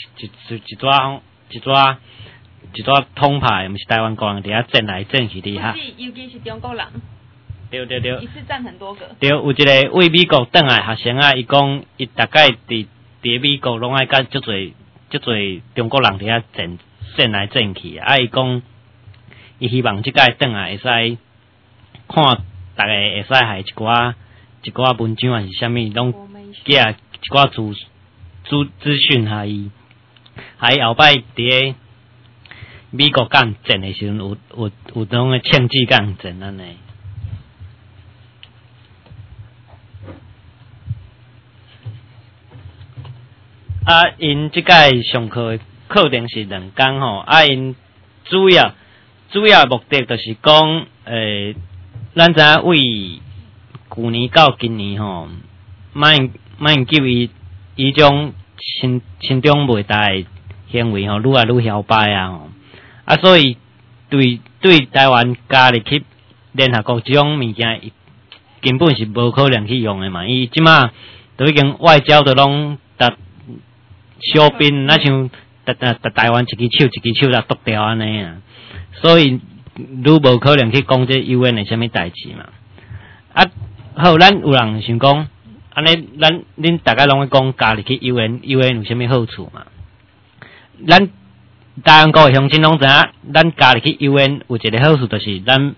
Speaker 4: 一撮统派，毋是台湾国人伫遐战来战去伫遐。
Speaker 1: 尤其是中国人。
Speaker 4: 对，
Speaker 1: 一次占很多个。
Speaker 4: 对，有一个为美国转来学生啊，伊讲伊大概伫美国拢爱甲足侪中国人伫遐战来战去啊！伊讲伊希望即届转来会使看逐个会使还一寡文章还是啥物，拢寄一寡资讯互伊，后摆伫咧美国港战的时阵有种个庆祝港战安尼。啊，因即届上课的课程是2天吼，啊，因主要目的就是讲，咱知影为旧年到今年吼，莫用叫伊种心中袂大的行为吼，愈来愈嚣摆啊吼，啊，所以对台湾加入去联合国即种物件，根本是无可能去用的嘛，伊即马都已经外交都拢小兵，那像台湾一支手来剁掉安尼啊，所以愈无可能去讲这UN的啥物代志嘛。啊，好，咱有人想讲，安尼恁大家拢会讲加入去 UN 有啥物好处嘛？咱台湾国的乡亲拢知影，咱加入去 UN 有一个好处，就是咱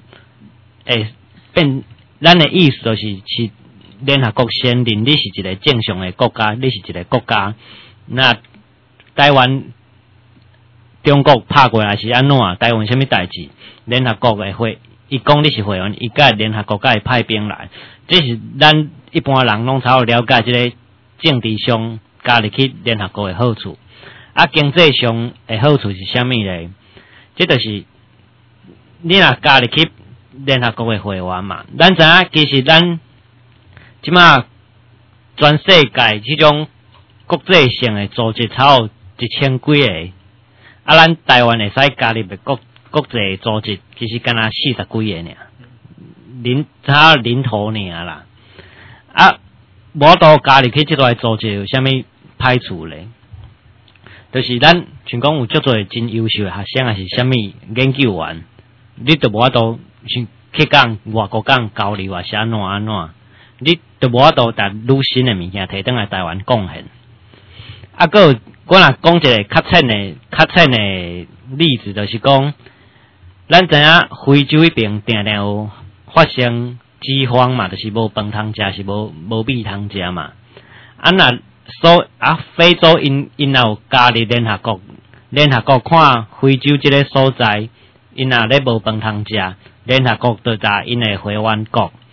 Speaker 4: 的意思就是联合国承认你是一个正常的国家，你是一个国家。那台湾、中国拍过来是安怎？台湾什么代志？联合国的伊讲你是会员，伊甲联合国会派兵来，这是咱一般人拢差不多了解这个政治上加入去联合国的好处。啊，经济上的好处是啥物咧？这就是你若加入去联合国的会员嘛，咱知影其实咱即马全世界这种国际性的组织差有1000几个，啊，咱台湾会使加入的国际组织，其实敢若40几个尔，差领头尔啦。啊，无都加入去这类组织有啥物歹处咧？就是咱像讲有足侪真优秀的学生，还是啥物研究员，你都无法度去讲外国讲交流啊，是安怎，你都无法度把愈新的物件摕转来台湾贡献。啊，我若讲一个较浅的例子，就是讲，咱知影非洲迄边定有发生饥荒嘛，就是无饭通食，是无米通食嘛。啊，非洲因也有加入联合国看非洲这个所在，因也咧无饭通食，联合国就查因的会员国，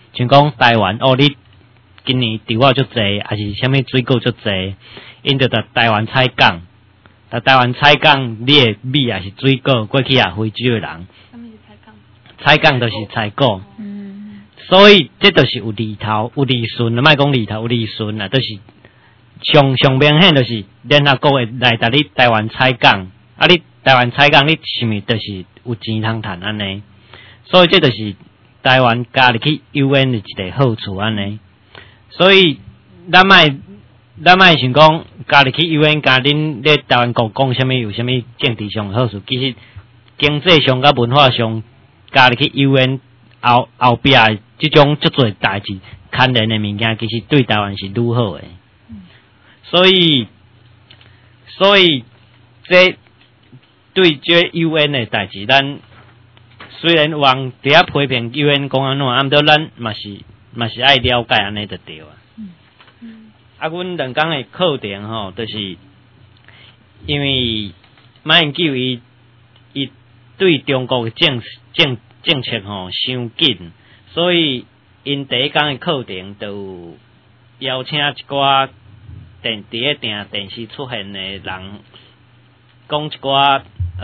Speaker 4: 像讲台湾哦，你今年稻仔足济，还是啥物水果足济，因着台湾采港，台湾采港，你的米还是水果，过去啊非洲的人，采港就是采果。所以这就是有利头，有利顺，莫讲利头，有利顺啊，就是上明显就是联合国会来甲你台湾采港，啊你台湾采港，你是毋就是有钱通趁安尼？所以这就是台湾加入去 UN 的一个好处安尼。所以咱莫想讲加入去 UN， 甲恁咧台湾国讲啥物有啥物政治上的好处，其实经济上甲文化上加入去 UN 后壁即种足侪代志牵连的物件，其实对台湾是愈好的。所以这对这 UN 的代志，咱虽然有人伫遐批评 UN 讲安怎，啊，毋过咱嘛是爱了解安尼就对啊。啊，阮两工的课程吼，就是因为马英九伊对中国的政策吼伤紧，所以因第一工的课程就有邀请一寡伫咧电视出现的人，讲一寡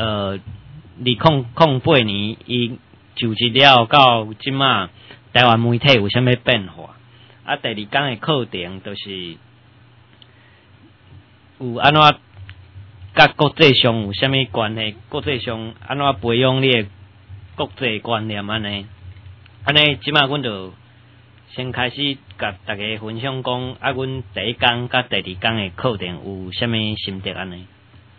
Speaker 4: 2008年伊就职了到即马台湾媒体有啥物变化。啊，第二工的课程就是有安怎甲国际上有啥物关系，国际上安怎培养你的国际观念安尼。即马阮就先开始甲大家分享讲，啊，阮第一工甲第二工的课程有啥物心得安尼。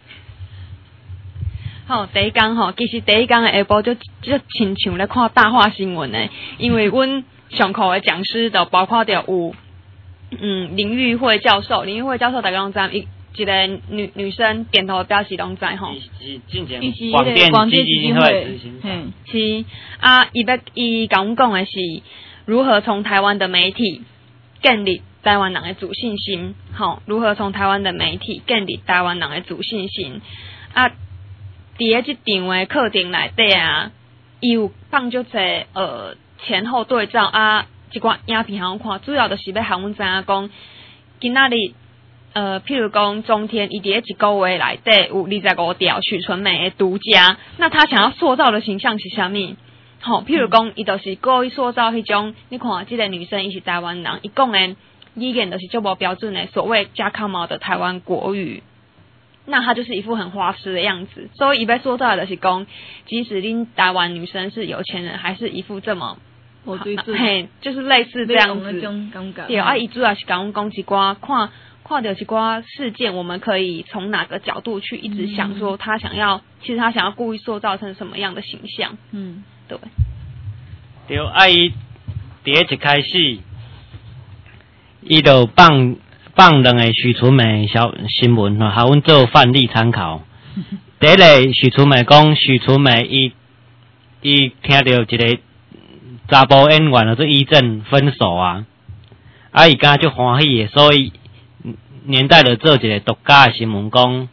Speaker 1: 好，第一工吼，其实第一工的下晡就亲像咧看大话新闻诶，因为阮上课的讲师就包括着有林玉慧教授大家拢知，一个女生点头表示拢知吼。
Speaker 4: 是进前广电基金会执行长。
Speaker 1: 是啊，伊甲阮讲的是如何从台湾的媒体建立台湾人的自信心，如何从台湾的媒体建立台湾人的自信心啊。伫咧即场的课程内底啊，伊有放足侪前后对照啊，一寡影片互阮看，主要就是要互阮知影讲，今仔日譬如讲中天，伊伫咧一个月内底有25条许纯美的独家，那他想要塑造的形象是啥物？譬如讲，伊就是故意塑造迄种，你看即个女生伊是台湾人，伊讲的语言就是足无标准的所谓加康毛的台湾国语。那他就是一副很花痴的样子，所以伊要塑造的就是讲，即使恁台湾女生是有钱人，还是一副这么嘿，就是类似这样子。对啊，伊主要是甲阮讲一寡看到一寡事件，我们可以从哪个角度去一直想说其实他想要故意塑造成什么样的形象。对。
Speaker 4: 对，啊，伊第一开始，伊就放两个许纯美小新闻吼，互阮做范例参考。第一个许纯美讲，许纯美伊听到一个查甫演员做伊正分手啊，伊敢足欢喜的，所以年代就做一个独家的新闻讲，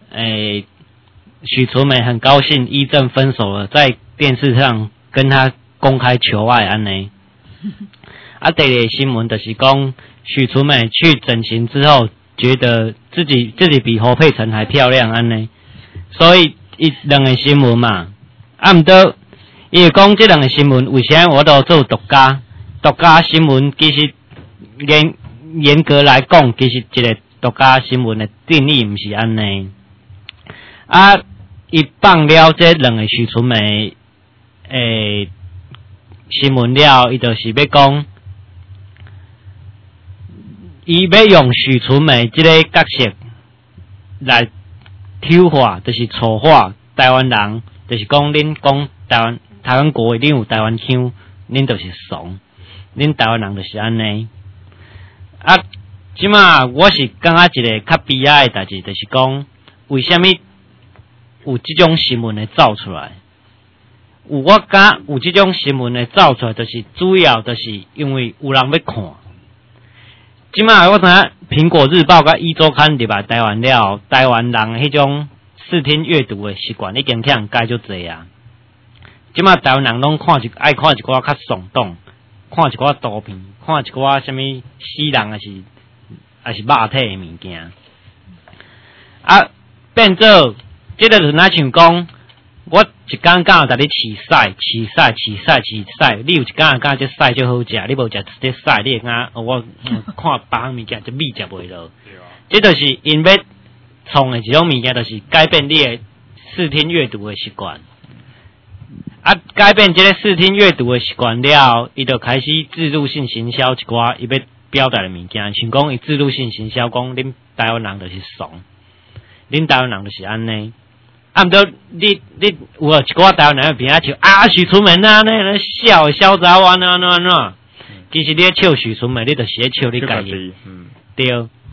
Speaker 4: 许纯美很高兴伊正分手了，在电视上跟他公开求爱安尼。啊，第二个新闻就是讲。许纯美去整形之后，觉得自己比侯佩岑还漂亮安尼，所以两个新闻嘛，毋过伊会讲这两个新闻为啥我都做独家新闻，其实严格来讲，其实一个独家新闻的定义毋是安尼。啊，伊放了这两个许纯美新闻了，伊就是要讲。伊要用许纯美这个角色来丑化，就是丑化台湾人，就是讲恁讲台湾国语，恁有台湾腔，恁就是怂，恁台湾人就是安尼。啊，即马我是感觉一个较悲哀的代志，就是讲为虾米有即种新闻会走出来？我感觉有即种新闻会走出来，就是主要就是因为有人要看。即马我知影《苹果日报》甲《一周刊》入来台湾了，台湾人迄种视听阅读的习惯已经去人改足济啊。即马台湾人拢爱看一寡较耸动、 看一寡图片，看一寡什物死人还是肉体诶物件，啊，变做即个就若像讲，我一工甲有甲你饲屎，你有一工这屎就好食，你无食这屎，你会感我看别项物件这米食袂落，这就是因要创诶一种物件，就是改变你诶视听阅读诶习惯。啊，改变这个视听阅读的习惯了，伊就开始植入性行销一寡伊要表达的物件，像讲伊植入性行销，讲恁台湾人就是怂，恁台湾人就是安尼。啊，毋过你有一寡台湾人边仔笑许纯美啊，那笑潇洒安怎，其实你咧笑许纯美，你就是咧笑你家己，对。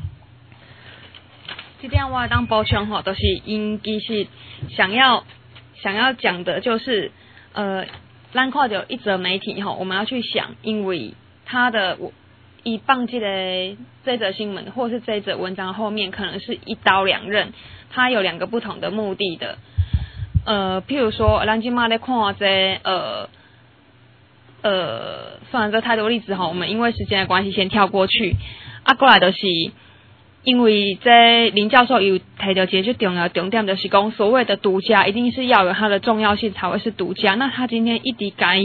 Speaker 1: 这点我当补充吼，都是因其实想要讲的就是。咱看到一则媒体吼，我们要去想，因为他的一放这则新闻或是这则文章后面可能是一刀两刃，它有两个不同的目的的。譬如说，咱今嘛在看这算了，这太多例子吼，我们因为时间的关系先跳过去。过来就是因为这林教授有提到一个最重要的重点，就是讲所谓的独家一定是要有它的重要性才会是独家。那他今天一直改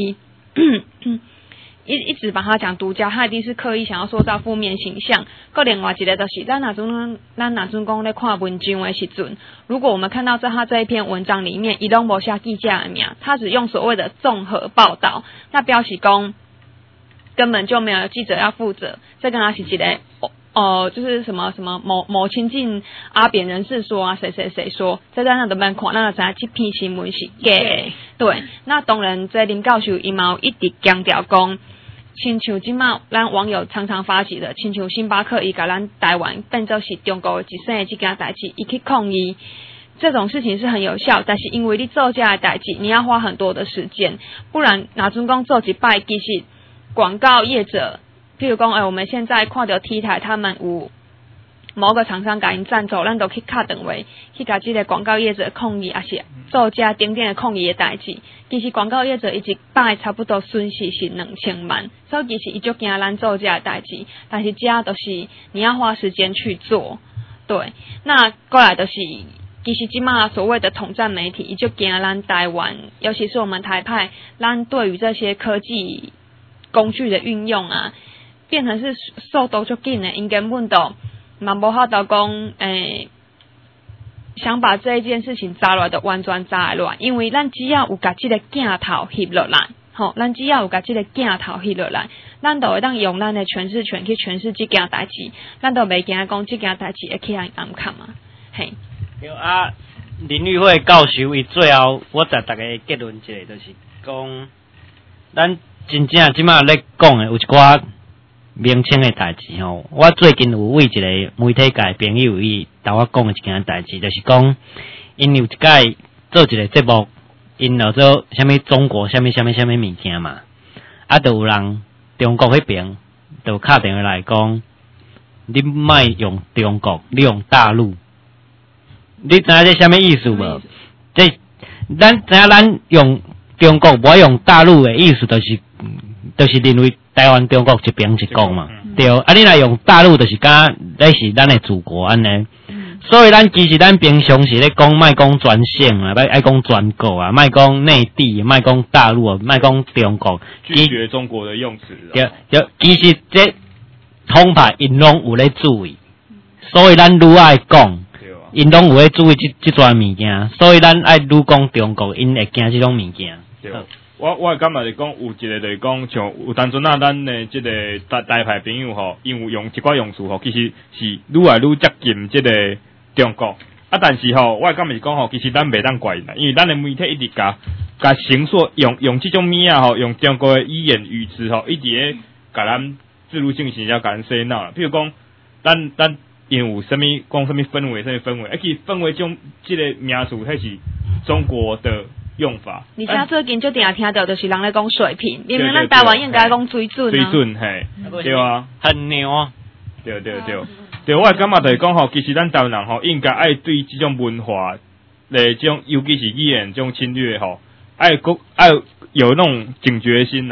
Speaker 1: 一直把它讲独家，他一定是刻意想要塑造负面形象。个另外一个就是咱若阵讲咧看文章的时阵，如果我们看到他这一篇文章里面，伊拢无写记者的名，他只用所谓的综合报道，那表示讲根本就没有记者要负责，这跟他是一个。就是什么某亲近阿扁人士说啊，谁说，在咱都蛮看，那知这篇新闻是假的。对，那当然，在林教授伊嘛一直强调讲，亲像即马咱网友常常发起的，亲像星巴克伊甲咱台湾变做是中国一生的这件代志，伊去抗议。这种事情是很有效，但是因为你做这样的代志，你要花很多的时间，不然哪阵讲做一摆，其实广告业者。譬如讲，我们现在看到 T 台，他们有某个厂商甲因赞助，咱都去敲电话去甲这个广告业者抗议，也是做这顶点的抗议的代志。其实广告业者一摆差不多损失是2000万，所以其实伊就惊咱做这代志，但是这都是你要花时间去做。对，那过来就是其实即马所谓的统战媒体，伊就惊咱台湾，尤其是我们台派，咱对于这些科技工具的运用啊。变成是速度足紧的，因根本都嘛无法度讲，想把这一件事情抓落来就完全抓落来，因为咱只要有甲这个镜头翕落来，咱只要有甲这个镜头翕落来，咱就会当用咱的诠释权去诠释这件代志，咱就袂惊讲这件代志会去人暗看嘛，嘿。
Speaker 4: 对啊，林育会教授伊最后，我在大家结论一下，就是讲，咱真正即马咧讲的有一寡。名称的代志吼，我最近有为一个媒体界朋友伊甲我讲的一件代志，就是讲，因有一届做一个节目，因就做啥物中国啥物物件嘛，就有人中国迄边就敲电话来讲，你莫用中国，你用大陆，你知影这啥物意思无？这咱知影咱用中国，无用大陆的意思，就是认为。台湾、中国一边一国嘛，对。你若用大陆，就是讲那是咱的祖国安尼。所以其实咱平常时咧讲，莫讲专省啊，爱讲全国啊，莫讲内地，莫讲大陆啊，莫讲中国。
Speaker 3: 拒绝中国的用词。
Speaker 4: 对，其实这统派因拢有咧注意，所以咱愈爱讲，因拢有咧注意这桩物件，所以咱爱愈讲中国，因会惊这种物件。
Speaker 3: 对。我感觉是讲有一个就是讲像有当阵咱的这个台派朋友吼，因为用一寡用词吼，其实是愈来愈接近这个中国。但是吼，我感觉是讲吼，其实咱袂当怪因啦，因为咱的媒体一直甲形塑用这种物啊吼，用中国的语言语词吼，一直咧甲咱植入性形象甲咱洗脑啦。譬如讲，咱因为有啥物讲啥物氛围，其实氛围种这个名词，迄是中国的。用法，
Speaker 1: 而且最近就定听到，就是人咧讲水平，因为咱台湾应该讲水准啊。
Speaker 3: 水准嘿，对啊，
Speaker 4: 很牛啊。
Speaker 3: 对，我感觉就是讲吼，其实咱台湾人吼，应该爱对这种文化，这种尤其是语言这种侵略吼，爱有那种警觉心啦。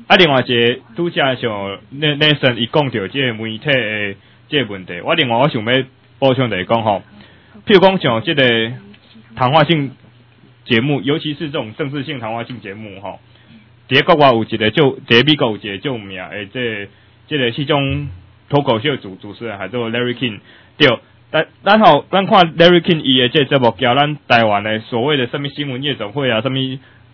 Speaker 3: 啊，另外一个拄则像Nathan伊讲到即个媒体的即个问题，我另外我想要补充就是讲吼，譬如讲像即个谈话性节目，尤其是这种政治性谈话性节目吼，伫国外有一个伫美国有一个有名的即个迄种脱口秀主持人，还做 Larry King 对。咱看 Larry King 伊的这节目，交咱台湾的所谓的什么新闻夜总会啊，什么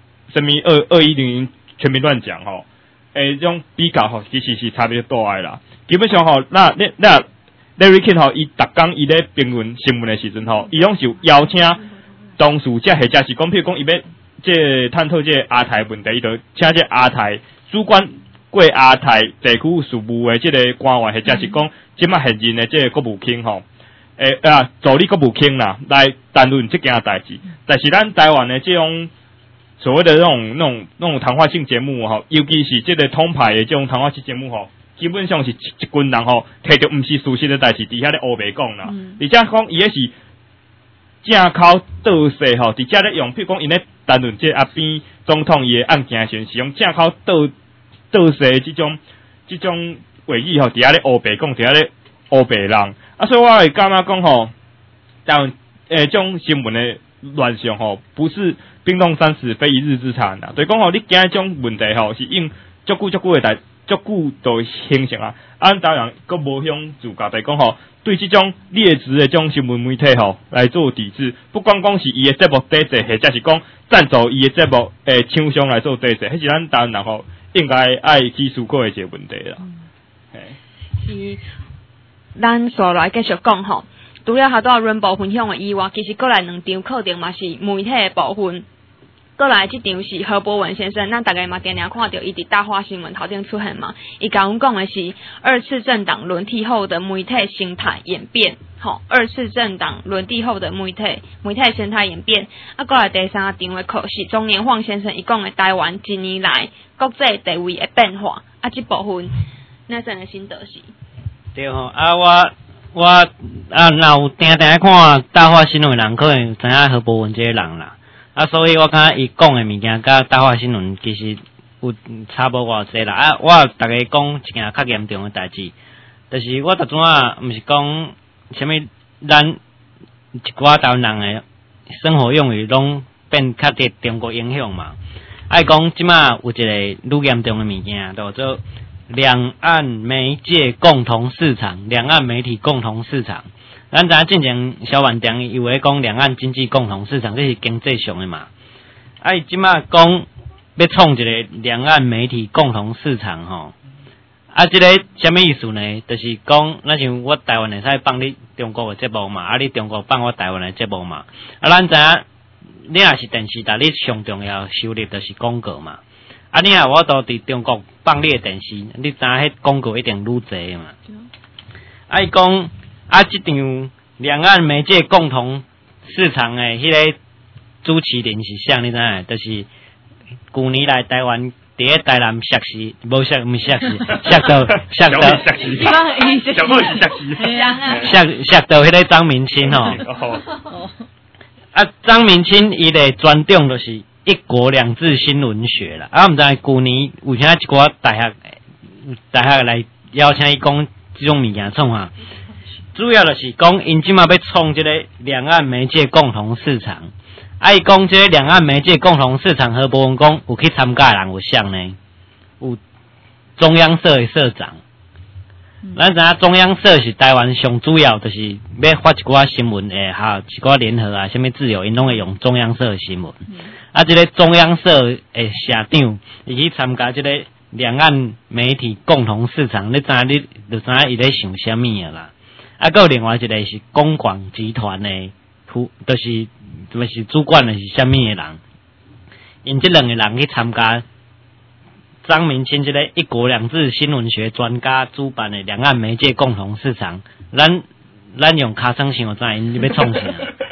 Speaker 3: 2100全民乱讲吼，这种比较吼，其实是差别大的啦。基本上吼，那 Larry King 吼，伊逐工伊咧评论新闻的时阵吼，伊拢是邀请当事者或者是讲，譬如讲伊要这探讨这亚太问题，伊就请这亚太主管过亚太地区事务的这个官员，或者是讲即摆现任的这个国务卿吼。助理国务卿啦，来谈论这件代志。但是咱台湾的这种所谓的那种谈话性节目吼，尤其是这个统派的这种谈话性节目吼，基本上是一群人吼，摕着毋是事实的代志，伫遐咧乌白讲啦。而且讲伊个是正口倒势吼，伫遮咧用，譬如讲因咧谈论这阿扁总统伊的案件时，是用正口倒势这种话语吼，伫遐咧乌白讲，伫遐咧乌白人。啊，所以我会感觉讲吼，但这种新闻的乱象吼，不是冰冻三尺非一日之产啦。所以讲吼，你惊这种问题吼，是用足久的足久就形成啊。咱当然佫无向自家来讲吼，对这种劣质的这种新闻媒体吼来做抵制，不光讲是伊的节目抵制，或者是讲赞助伊的节目厂商来做抵制，迄是咱台湾人吼应该爱去思考的一个问题啦。
Speaker 1: 是。咱所来继续讲吼，除了下多润部分享的以外，其实过来两场课程嘛是媒体的部分。过来这场是何博文先生，咱大家嘛常常看到伊伫大话新闻头顶出现嘛，伊甲阮讲的是二次政党轮替后的媒体生态演变，吼，二次政党轮替后的媒体生态演变。啊，过来第三场的课是钟年晃先生伊讲的台湾近年来国际地位的变化，啊，这部分那阵的心得是。
Speaker 4: 对吼，我若有定看大话新闻的人，可能知影何博文这个人啦。所以我感觉伊讲的物件，甲大话新闻其实有差无偌济啦。我大家讲一件较严重的代志，就是我逐阵毋是讲啥物，咱一寡台湾人的生活用语拢变较受中国影响嘛。爱讲即马有一个愈严重的物件，叫做两岸媒介共同市场，两岸媒体共同市场。咱知影之前小万长伊有咧讲两岸经济共同市场，这是经济上的嘛。伊即马讲要创一个两岸媒体共同市场吼。这个什么意思呢？就是讲，那像我台湾会使放你中国的节目嘛，你中国放我台湾的节目嘛。咱知影，你若是电视台，你上重要收入就是广告嘛。你若我都伫中国放你的电视，你知影迄广告一定愈济嘛。伊讲这场两岸媒介共同市场的迄个主持人是啥？你知影？就是去年来台湾伫咧台南硕士，无硕毋硕士，硕到
Speaker 3: 小妹是
Speaker 4: 硕到迄个张明清吼。张明清伊的专长就是一国两制新闻学啦。毋知去年有请一寡大学来邀请伊讲即种物件创啊。主要就是讲，因即马要创这个两岸媒介共同市场。伊讲这个两岸媒介共同市场，何博文讲有去参加的人有谁呢？有中央社的社长。咱知影中央社是台湾上主要，就是要发一寡新闻的，哈，一寡联合啊，什么自由，因拢会用中央社的新闻。这个中央社的社长，伊去参加这个两岸媒体共同市场，你知影你就知影伊咧想啥物啊啦？还有另外一个是公广集团的就是主管的是啥物的人？因这两个人去参加张明清这个一国两制新闻学专家主办的两岸媒介共同市场，咱用卡声想知因要创啥？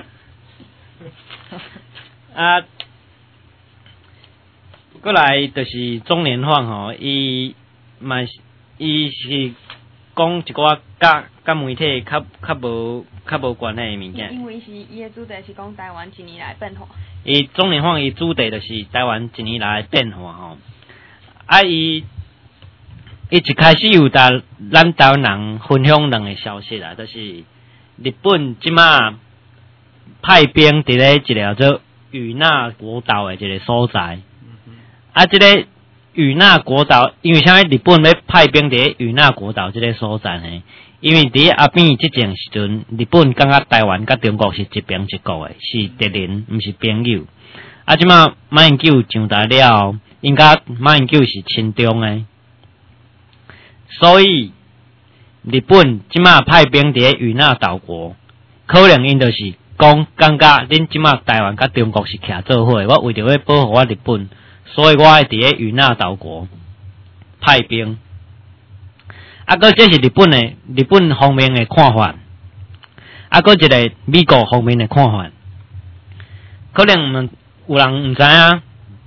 Speaker 4: 过来就是钟年晃吼，伊是讲一寡甲媒体较无关系的物件。
Speaker 1: 因为是伊的主题是讲台湾近年来变化。
Speaker 4: 钟年晃伊主题就是台湾近年来变化吼。 啊，伊一开始有咱台湾人分享两个消息啦，就是日本即马派兵伫咧一个叫做与那国岛的一个所在。啊，即个与那国岛，因为啥日本要派兵伫与那国岛即个所在呢？因为伫阿扁即阵时阵，日本感觉台湾甲中国是一边一国的，是敌人，毋是朋友。啊，即马马英九上台了，应该马英九是亲中的，所以日本即马派兵伫与那岛国，可能因就是讲感觉恁即马台湾甲中国是徛做伙，我为着要保护我日本，所以我爱伫咧与那岛国派兵。啊，搁这是日本方面的看法，啊，搁一个美国方面的看法，可能有人毋知影，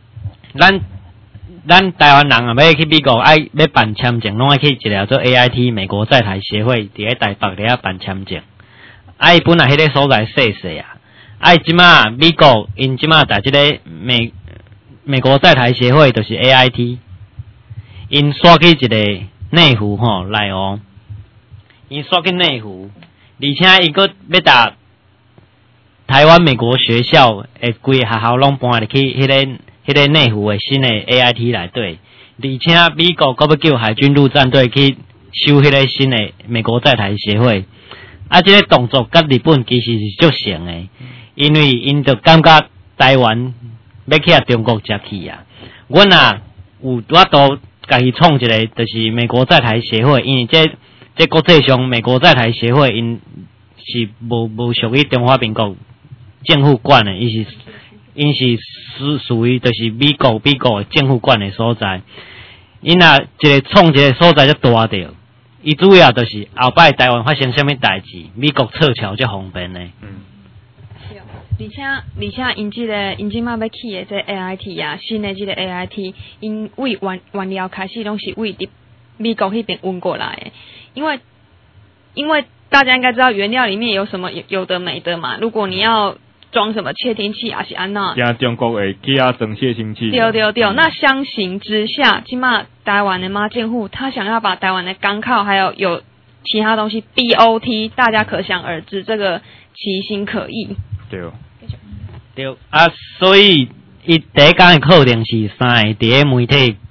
Speaker 4: 咱台湾人啊，要去美国要办签证，拢爱去一个叫做 AIT 美国在台协会伫咧台北咧办签证。啊，伊本来迄个所在细啊，啊，即马美国因即马在即个美国在台协会就是 AIT， 因刷去一个内湖吼来哦，因刷去内湖，而且伊搁要搭台湾美国学校诶，规个学校拢搬入去迄个内湖诶新诶 AIT 内底，而且美国搁要叫海军陆战队去修迄个新诶美国在台协会，啊，即个动作甲日本其实是足像诶，因为因就感觉台湾要去中国接去啊，阮啊我都家己创一个，就是美国在台协会，因为这国际上美国在台协会因是无属于中华民国政府管的，因是属于就是美国的政府管的所在。因啊创一个所在就大着，伊主要就是后摆台湾发生什么代志，美国撤侨就方便的。
Speaker 1: 而且因即马要起的这 AIT 啊，新的这个 AIT， 因为原料开始拢是为美国那边运过来的，因为大家应该知道原料里面有什么有的没的嘛，如果你要装什么窃听器还是安那，
Speaker 3: 加中国的加装窃听器。
Speaker 1: 对，那相形之下，即马台湾的马政府他想要把台湾的港口还有其他东西 BOT， 大家可想而知，这个其心可议。
Speaker 4: 对啊，所以伊第一讲的课程是三个伫媒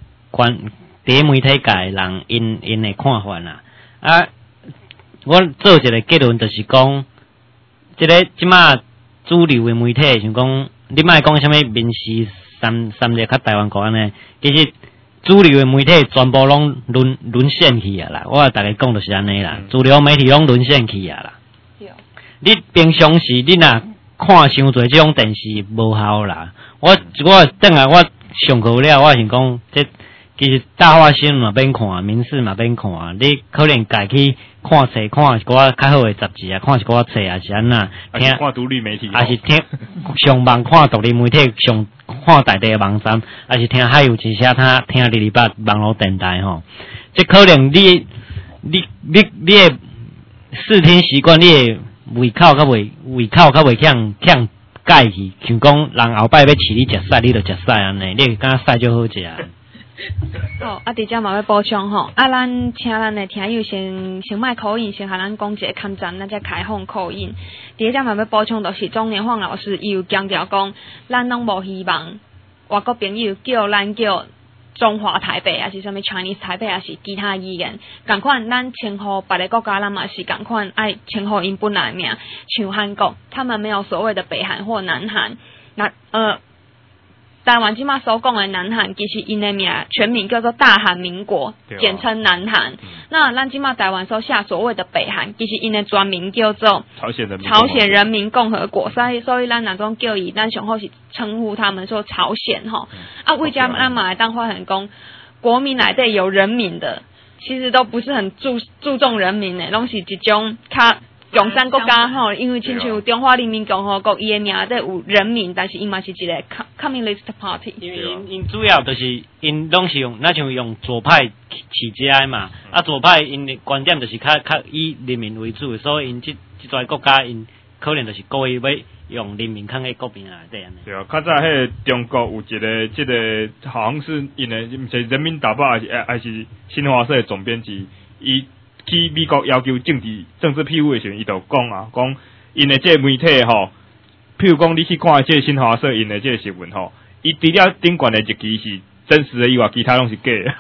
Speaker 4: 体界人因的看法啦。啊，我做一个结论就是讲，即马主流的媒体像讲，你莫讲啥物民视三日较台湾国安尼，其实主流的媒体全部拢沦陷去啊啦。我大家讲就是安尼啦，主流媒体拢沦陷去啊啦。你平常时你若看伤侪这种电视无效啦。我等下我上课了，我想讲，其实大话新闻嘛免看，民视嘛免看，你可能家去看册，看一寡较好的杂志啊，看一寡册啊是安那，
Speaker 3: 听看独立媒体，
Speaker 4: 还是听上网看独立媒体，上看大地的网站，还是听海有之声，听228网络电台吼。这可能你的视听习惯，你的胃口较袂呛改去，像讲人后摆要饲你食屎，你就食屎安尼，你会感觉屎就好食。
Speaker 1: 好，伫遮嘛要补充吼，咱请咱的听友先莫口音，先和咱讲一个抗战，咱才开放口音。伫遮嘛要补充，就是钟年晃老师伊有强调讲，咱拢无希望外国朋友叫中华台北，还是什么 Chinese 台北，还是其他语言，同款咱称呼别个国家，咱嘛是同款爱称呼因本来名，像韩国，他们没有所谓的北韩或南韩，那台湾即马所讲的南韩，其实因的名全名叫做大韩民国，简称南韩。那咱即马台湾所下所谓的北韩，其实因的全名叫做朝鲜人民共和国。所以咱哪种叫伊，咱上好是称呼他们说朝鲜吼。啊，为加咱马来当发很讲，国民内底有人民的，其实都不是很注重人民的，拢是一种较共产国家吼，因为亲像中华人民共和国，伊的名底有人民，但是伊嘛是一个 communist party。
Speaker 4: 因为因主要就是因拢是用，像用左派起家嘛，啊左派因的观点就是较以人民为主，所以因这些国家因可能就是故意用人民抗喺国民内底安尼。
Speaker 3: 对啊，较早迄个中国有一个即个好像是因为毋是人民大报还是新华社的总编辑，伊去美国要求政治庇护的时候，伊就讲啊，讲因的即个媒体吼，譬如讲你去看即个新华社因的即个新闻吼，伊除了顶悬的一期是真实的以外，其他拢是假的。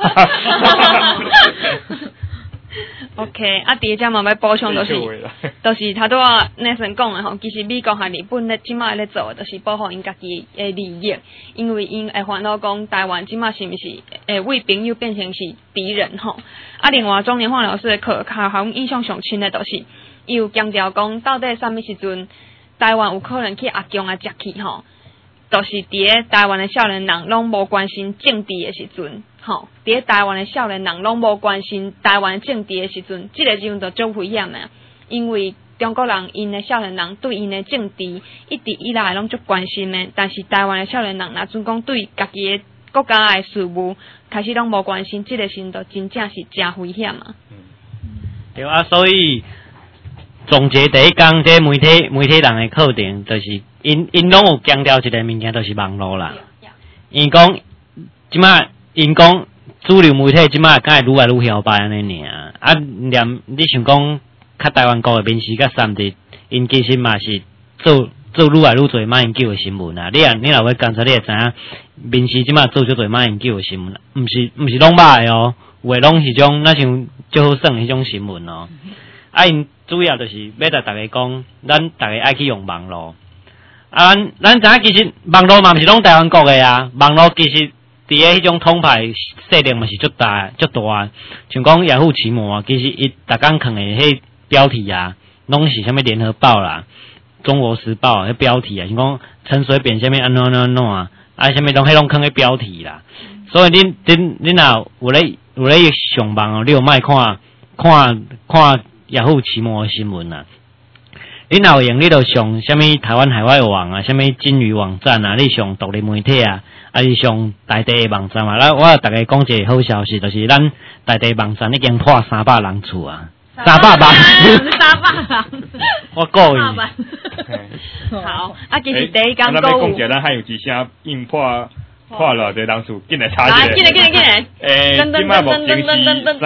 Speaker 1: OK， 啊，第二只嘛要补充就是头拄啊Nathan讲的吼，其实美国和日本咧即马咧做的，就是保护因家己的利益，因为因会烦恼讲台湾即马是毋是会为朋友变成是敌人吼。啊，另外中年化老师的课，互阮印象上深的，就是伊有强调讲，到底啥物时阵台湾有可能去阿强啊接去吼，就是伫咧台湾的少年人拢无关心政治的时阵。吼，伫咧台湾的少年人拢无关心台湾政治的时阵，即个时阵就足危险的，因为中国人因的少年人对因的政治一直以来拢足关心的，但是台湾的少年人若准讲对家己的国家的事务开始拢无关心，即个时阵就真正是真危险啊。
Speaker 4: 对啊，所以总结第一讲，这媒体人的课程，就是因拢有强调一个物件，就是网络啦。因讲即摆。因讲主流媒体即摆敢会愈来愈摇摆安尼尔，啊，连你想讲，较台湾国的民视甲三立，因其实嘛是做愈来愈侪马英九的新闻啊。你若要观察，你会知影民视即摆做足侪马英九的新闻，毋是拢歹的哦，有诶拢是种那像足好耍迄种新闻哦。啊，因主要就是要甲大家讲，咱大家爱去用网络。啊，咱知影其实网络嘛毋是拢台湾国的啊，网络其实。伫诶迄种统派势力嘛是足大，像讲雅虎奇摩啊，其实伊逐工囥诶迄标题啊，拢是啥物联合报啦、中国时报迄标题啊，像讲陈水扁啥物安怎啊，啊啥物拢迄拢囥迄标题啦。所以恁若有咧上网哦，你有莫看雅虎奇摩诶新闻啊。你若有用，你就上啥物台湾海外网啊，啥物金鱼网站啊，你上独立媒体啊，还是上在地的网站啊。咱我大家讲一个好消息，就是咱在地网站已经破300人次啊，300万
Speaker 2: ，300人，
Speaker 4: 我故意。
Speaker 1: 好，啊，其实第一讲
Speaker 3: 咱要讲一下，咱还有一声硬破偌济人数，紧来查一下。
Speaker 1: 紧来。
Speaker 3: 即摆目前是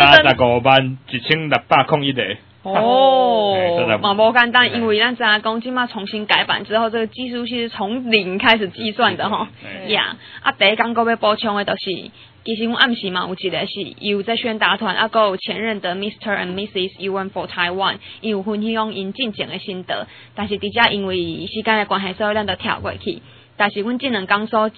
Speaker 3: 351601个。
Speaker 1: 哦，嘛无简单，因为咱知影讲即马重新改版之后，这个计数器是从0开始计算的吼。呀，啊，第一讲要补充的就是，其实阮暗时嘛有一个是有在宣达团，啊，还有前任的 Mr. and Mrs. UN for Taiwan， 伊有分享因进前的心得，但是伫遮因为时间的关系，所以咱就跳过去。但是阮这两讲所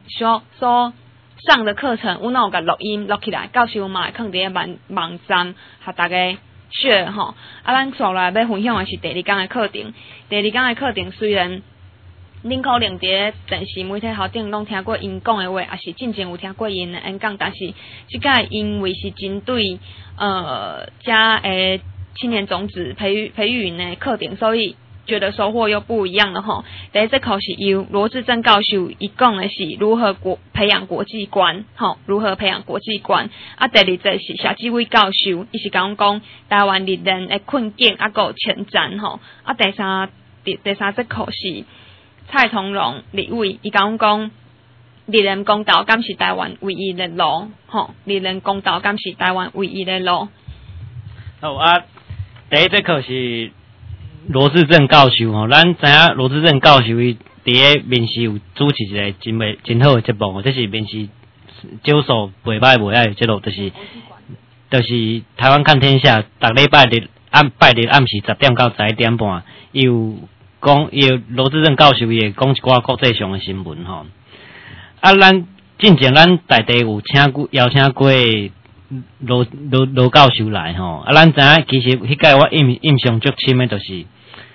Speaker 1: 上的课程，阮有甲录音录起来，到时候嘛会放伫网站，和大家。是吼，啊，咱接来要分享的是第二讲的课程。第二讲的课程虽然恁可能伫电视媒体头顶拢听过因讲的话，也是进前有听过因的演讲，但是即个因为是针对加青年种子培育营的课程，所以觉得收获又不一样了吼。第一节课是由罗志正教授伊讲的是如何培养国际观，吼，如何培养国际观。啊，第二节是夏志伟教授，伊是讲台湾历练的困境，啊，有前瞻吼。啊，第三节课是蔡同荣立委，伊讲历练公道，敢是台湾唯一的路，吼，历练公道，敢是台湾唯一的路。
Speaker 4: 好啊，第一节课是。罗志正教授吼，咱知影罗志正教授伊伫咧面试有主持一个真好的节目，这是面试少数袂歹的节目，就是台湾看天下，逐礼拜日暗时10点到11点半，伊有罗志正教授伊会讲一寡国际上的新闻吼。啊，咱进前咱在地有邀请过罗教授来吼，啊，咱知影其实迄个我印象足深的，就是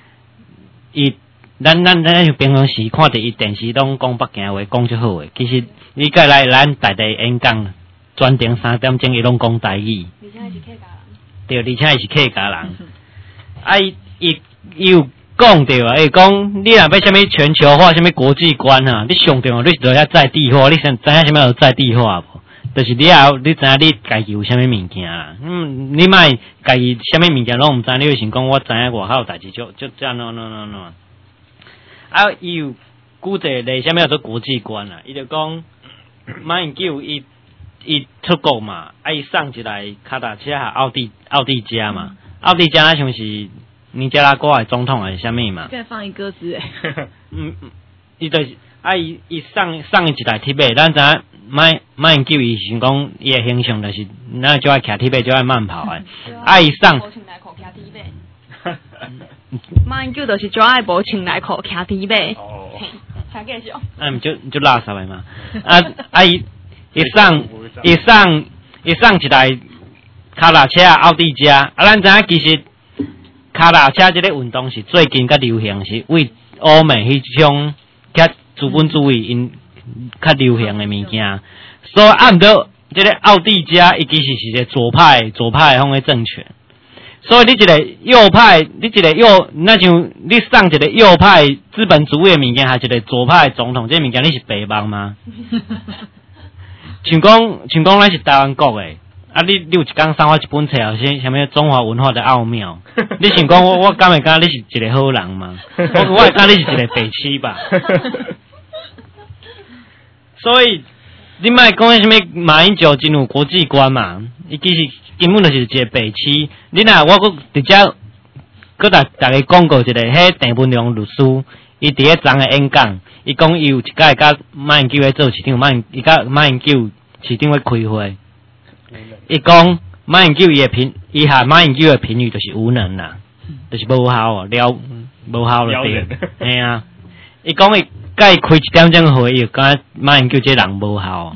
Speaker 4: 咱像平常时看着伊电视拢讲北京话，讲足好诶。其实伊个来咱在地演讲，专程3点钟伊拢讲台语。
Speaker 1: 而且伊是客家人。
Speaker 4: 对，而且伊是客家人。啊，伊有讲着啊，讲你若要啥物全球化、啥物国际观啊，你上重要你就要在地化，你知影啥物叫在地化无？就是你知影你家己有啥物物件啦，你莫家己啥物物件拢毋知，你会想讲我知影外口代志就no。 啊，伊有古者类啥物叫做国际观啊？伊就讲马英九伊出国嘛，啊伊送一台卡达车下奥地加嘛，奥地加那像是尼加拉瓜的总统还是啥物嘛？
Speaker 2: 再放一鸽子诶。
Speaker 4: 伊就是伊送伊一台铁马，咱知影马英九伊想讲伊的形象就是咱就爱骑铁马就爱慢跑的，伊送。
Speaker 1: 马英九就是最爱无穿内裤骑铁马。
Speaker 3: 哦，
Speaker 1: 听继续。
Speaker 4: 毋就垃圾的嘛？伊送一台卡达车奥地加，咱知影其实卡达车这个运动是最近较流行，是为欧美迄种较资本主义因较流行的物件，所以毋过这个奥地加伊其实是一个左派方的政权。所以你一个右派，那像你送一个右派资本主义的物件，还一个左派总统，这物件你是白忙吗？像讲咱是台湾国的，啊你有一天送我一本册，啥物中华文化的奥妙，你想讲我敢会感觉你是一个好人吗？我会感觉你是一个白痴吧？所以你莫讲啥物马英九真有国际观嘛？伊其实根本就是一个白痴。你若我佫直接佫大家讲过一个，迄郑文亮律师，伊伫迄昨个演讲，伊讲伊有一届甲马英九咧做市长，伊甲马英九市长咧开会，伊讲马英九伊下马英九的评语就是无能啦，就是无效哦，无效了对，嘿啊，伊讲伊甲伊开一点钟会，伊讲马英九这人无效。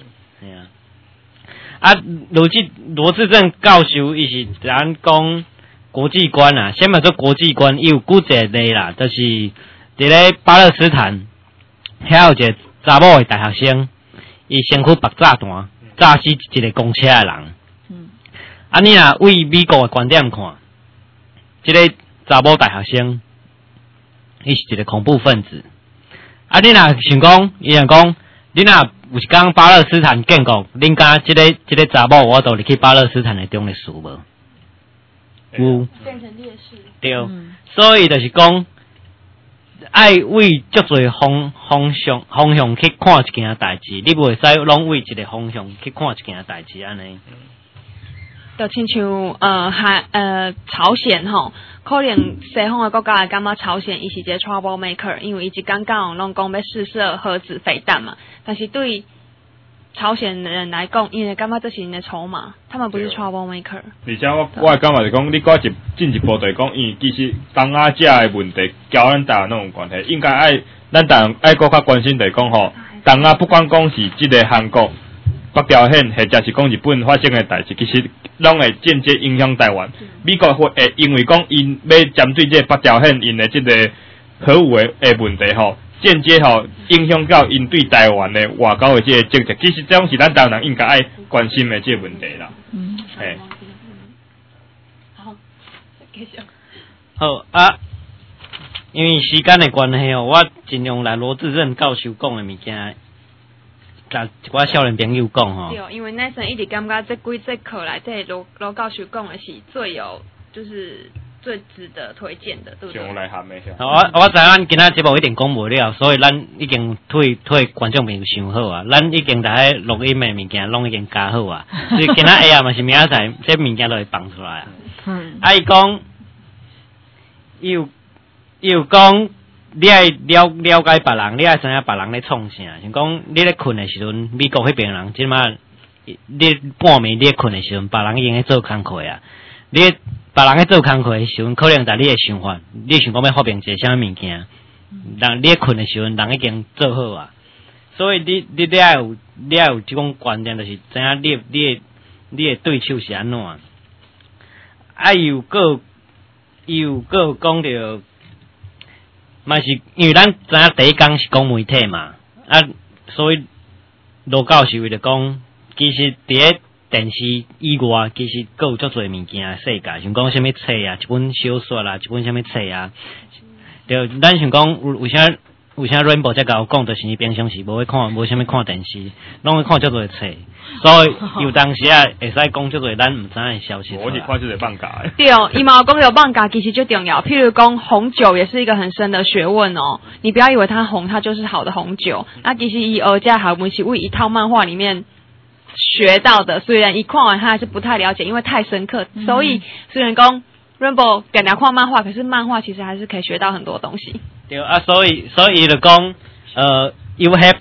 Speaker 4: 罗志正教授伊是咱讲国际观啊，什么叫国际观？伊有几个例啦，就是伫咧巴勒斯坦，遐有一个查某的大学生，伊身躯爆炸弹，炸死一个公车的人。你若为美国的观点看，这个查某大学生，伊是一个恐怖分子。你若想讲，伊若讲，你若有一天巴勒斯坦建国，恁敢这个查某我都入去巴勒斯坦的中立树无？有
Speaker 1: 变成烈士。
Speaker 4: 对，所以就是讲，爱为足侪方向去看一件代志，你袂使拢为一个方向去看一件代志安尼。
Speaker 1: 就亲像朝鲜吼，可能西方的国家会感觉朝鲜伊是一个 trouble maker， 因为伊一天到晚拢讲要试射核子飞弹嘛，但是对朝鲜人来讲，因为感觉这是因的筹码，他们不是 trouble maker。
Speaker 3: 而且我的感觉是讲，你搁进一步就是讲，因为其实东亚遮的问题，交咱台湾那种关系，应该咱台湾搁较关心就是讲吼，东亚不管讲是即个韩国、北朝鲜，或者是讲日本发生的代志，其实拢会间接影响台湾。美国会因为讲因要针对这北朝鲜因的即个核武的问题吼。间接影响到因对台湾的外交的这个政策，其实这种是咱台湾人应该爱关心的这个问题啦。嘿。
Speaker 1: 好，继续。
Speaker 4: 好啊，因为时间的关系我尽量来罗志正教授讲的物件，甲我少年朋友讲
Speaker 1: 对，因为那阵一直感觉这几节课来，这罗教授讲的是最有就是最值得推荐的，对不对？上
Speaker 3: 来含的。
Speaker 4: 我知咱今仔节目一定讲无了，所以咱已经替观众朋友想好啊，咱已经在录音的物件拢已经加好啊，所以今仔下暗嘛是明仔载，这物件都会放出来啊。伊讲，伊有讲，你爱了解别人，你爱知影别人咧创啥。像讲你咧困的时阵，美国迄边人即马，你半暝你咧困的时阵，别人已经咧做工课啊，别人咧做工课的时阵，可能在你的想法，你想讲要发明一个啥物件，人你咧困的时阵，人已经做好啊。所以你爱有即种观念，就是知影你的对手是安怎。伊有讲到，嘛是因为咱知影第一讲是讲媒体嘛，所以罗教授就讲，其实伫咧电视以外，其實佫有足侪物件世界，像講啥物冊啊，一本小說啦，一本啥物冊啊，就咱想講為啥为啥 Rainbow 才甲我讲，就是伊平常时无啥物看电视，拢会看足多册，所以有当时啊会使讲足多咱毋知影消息。
Speaker 3: 我是看这个放假的。
Speaker 1: 对，伊嘛有讲有放假其实最重要。譬如讲红酒也是一个很深的学问哦，你不要以为它红，它就是好的红酒。那其实以而家还不是为一套漫画里面学到的，虽然一看完他还是不太了解，因为太深刻。所以虽然讲 Rainbow 点点看漫画，可是漫画其实还是可以学到很多东西。
Speaker 4: 对啊，所以伊就讲you have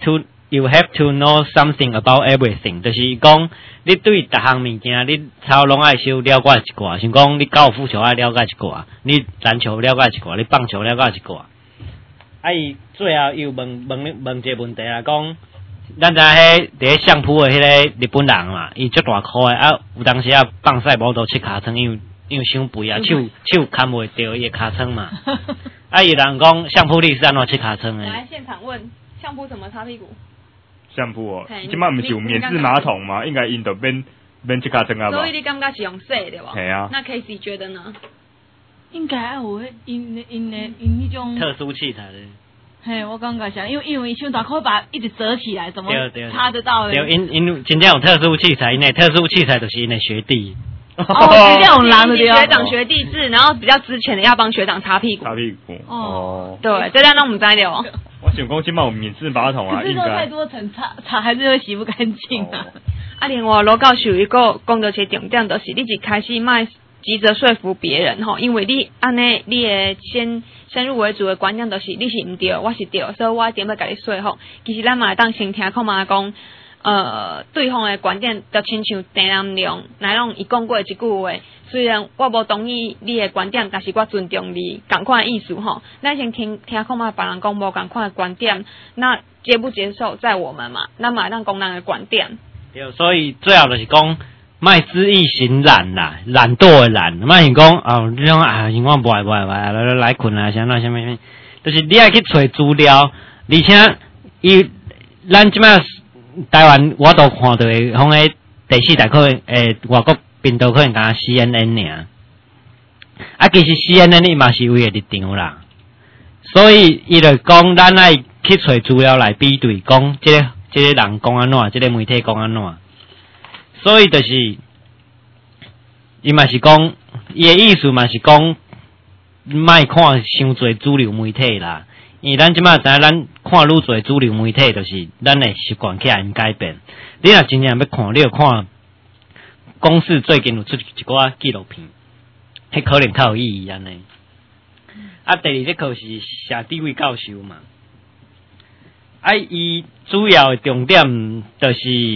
Speaker 4: to know something about everything， 就是讲你对逐项物件你超拢爱小了解一寡，像讲你高尔夫球爱了解一寡，你篮球了解一寡，你棒球了解一寡。啊，伊最后又问一个问题啦，讲咱知迄伫相扑的迄个日本人嘛，伊足大箍的啊，有当时啊放赛无都七骹床，因为伤肥啊，手牵袂着伊的骹床嘛。啊，有人讲相扑力是安怎七骹床的？
Speaker 1: 来现场问相扑怎么擦屁股？
Speaker 3: 相扑哦，即摆毋是有免治马桶吗？应该因都免七骹床啊吧？
Speaker 1: 所以你感觉是用洗对吧？
Speaker 3: 系啊。
Speaker 1: 那 Casey 觉得呢？
Speaker 2: 应该有迄因迄种
Speaker 4: 特殊器材的。
Speaker 2: 嘿，我感觉是，因为胸大可以把它一直折起来，怎么擦得到的？
Speaker 4: 对，因真正有特殊器材，因的特殊器材就是因的学弟。
Speaker 2: 哦，是这种人的
Speaker 1: 学长学弟制，然后比较之前的要帮学长擦屁股。
Speaker 3: 擦屁股。哦。
Speaker 1: 对，这样弄唔知了。
Speaker 3: 我想讲，今摆有免治马桶啊，
Speaker 2: 可是说太多层擦还是会洗不干净啊。
Speaker 1: 啊，另外罗教授一个讲到一个重点，就是你一开始卖急着说服别人吼，因为你安尼你的先入为主的观念就是你是唔对，我是对，所以我一定要甲你说服。其实咱嘛会当先听看嘛讲，对方的观点就亲像陈南龙伊讲过一句话，虽然我无同意你的观点，但是我尊重你同款的意思吼。咱先听看嘛，别人讲无同款的观点，那接不接受在我们嘛，咱嘛当讲咱的观点。
Speaker 4: 对，所以最后就是讲。卖知易行懒啦，懒惰的懒，卖是讲哦，你讲啊，因我不爱来困啊，啥物，就是你爱去找资料，而且咱即摆台湾我都看到的，红个第四台可能外国频道可能讲 CNN 尔，啊，其实 CNN 伊嘛是为个立场啦，所以伊就讲咱爱去找资料来比对，讲即个人讲安怎，即个媒体讲安怎。所以就是，伊嘛是讲，伊的意思嘛是讲，莫看伤侪主流媒体啦。因为咱即摆知影，咱看愈侪主流媒体，就是咱的习惯起来因改变。你若真正要看，你就看公视最近有出一寡纪录片，迄可能较有意义安尼。啊，第二节课是谢地位教授嘛，啊，伊主要的重点就是。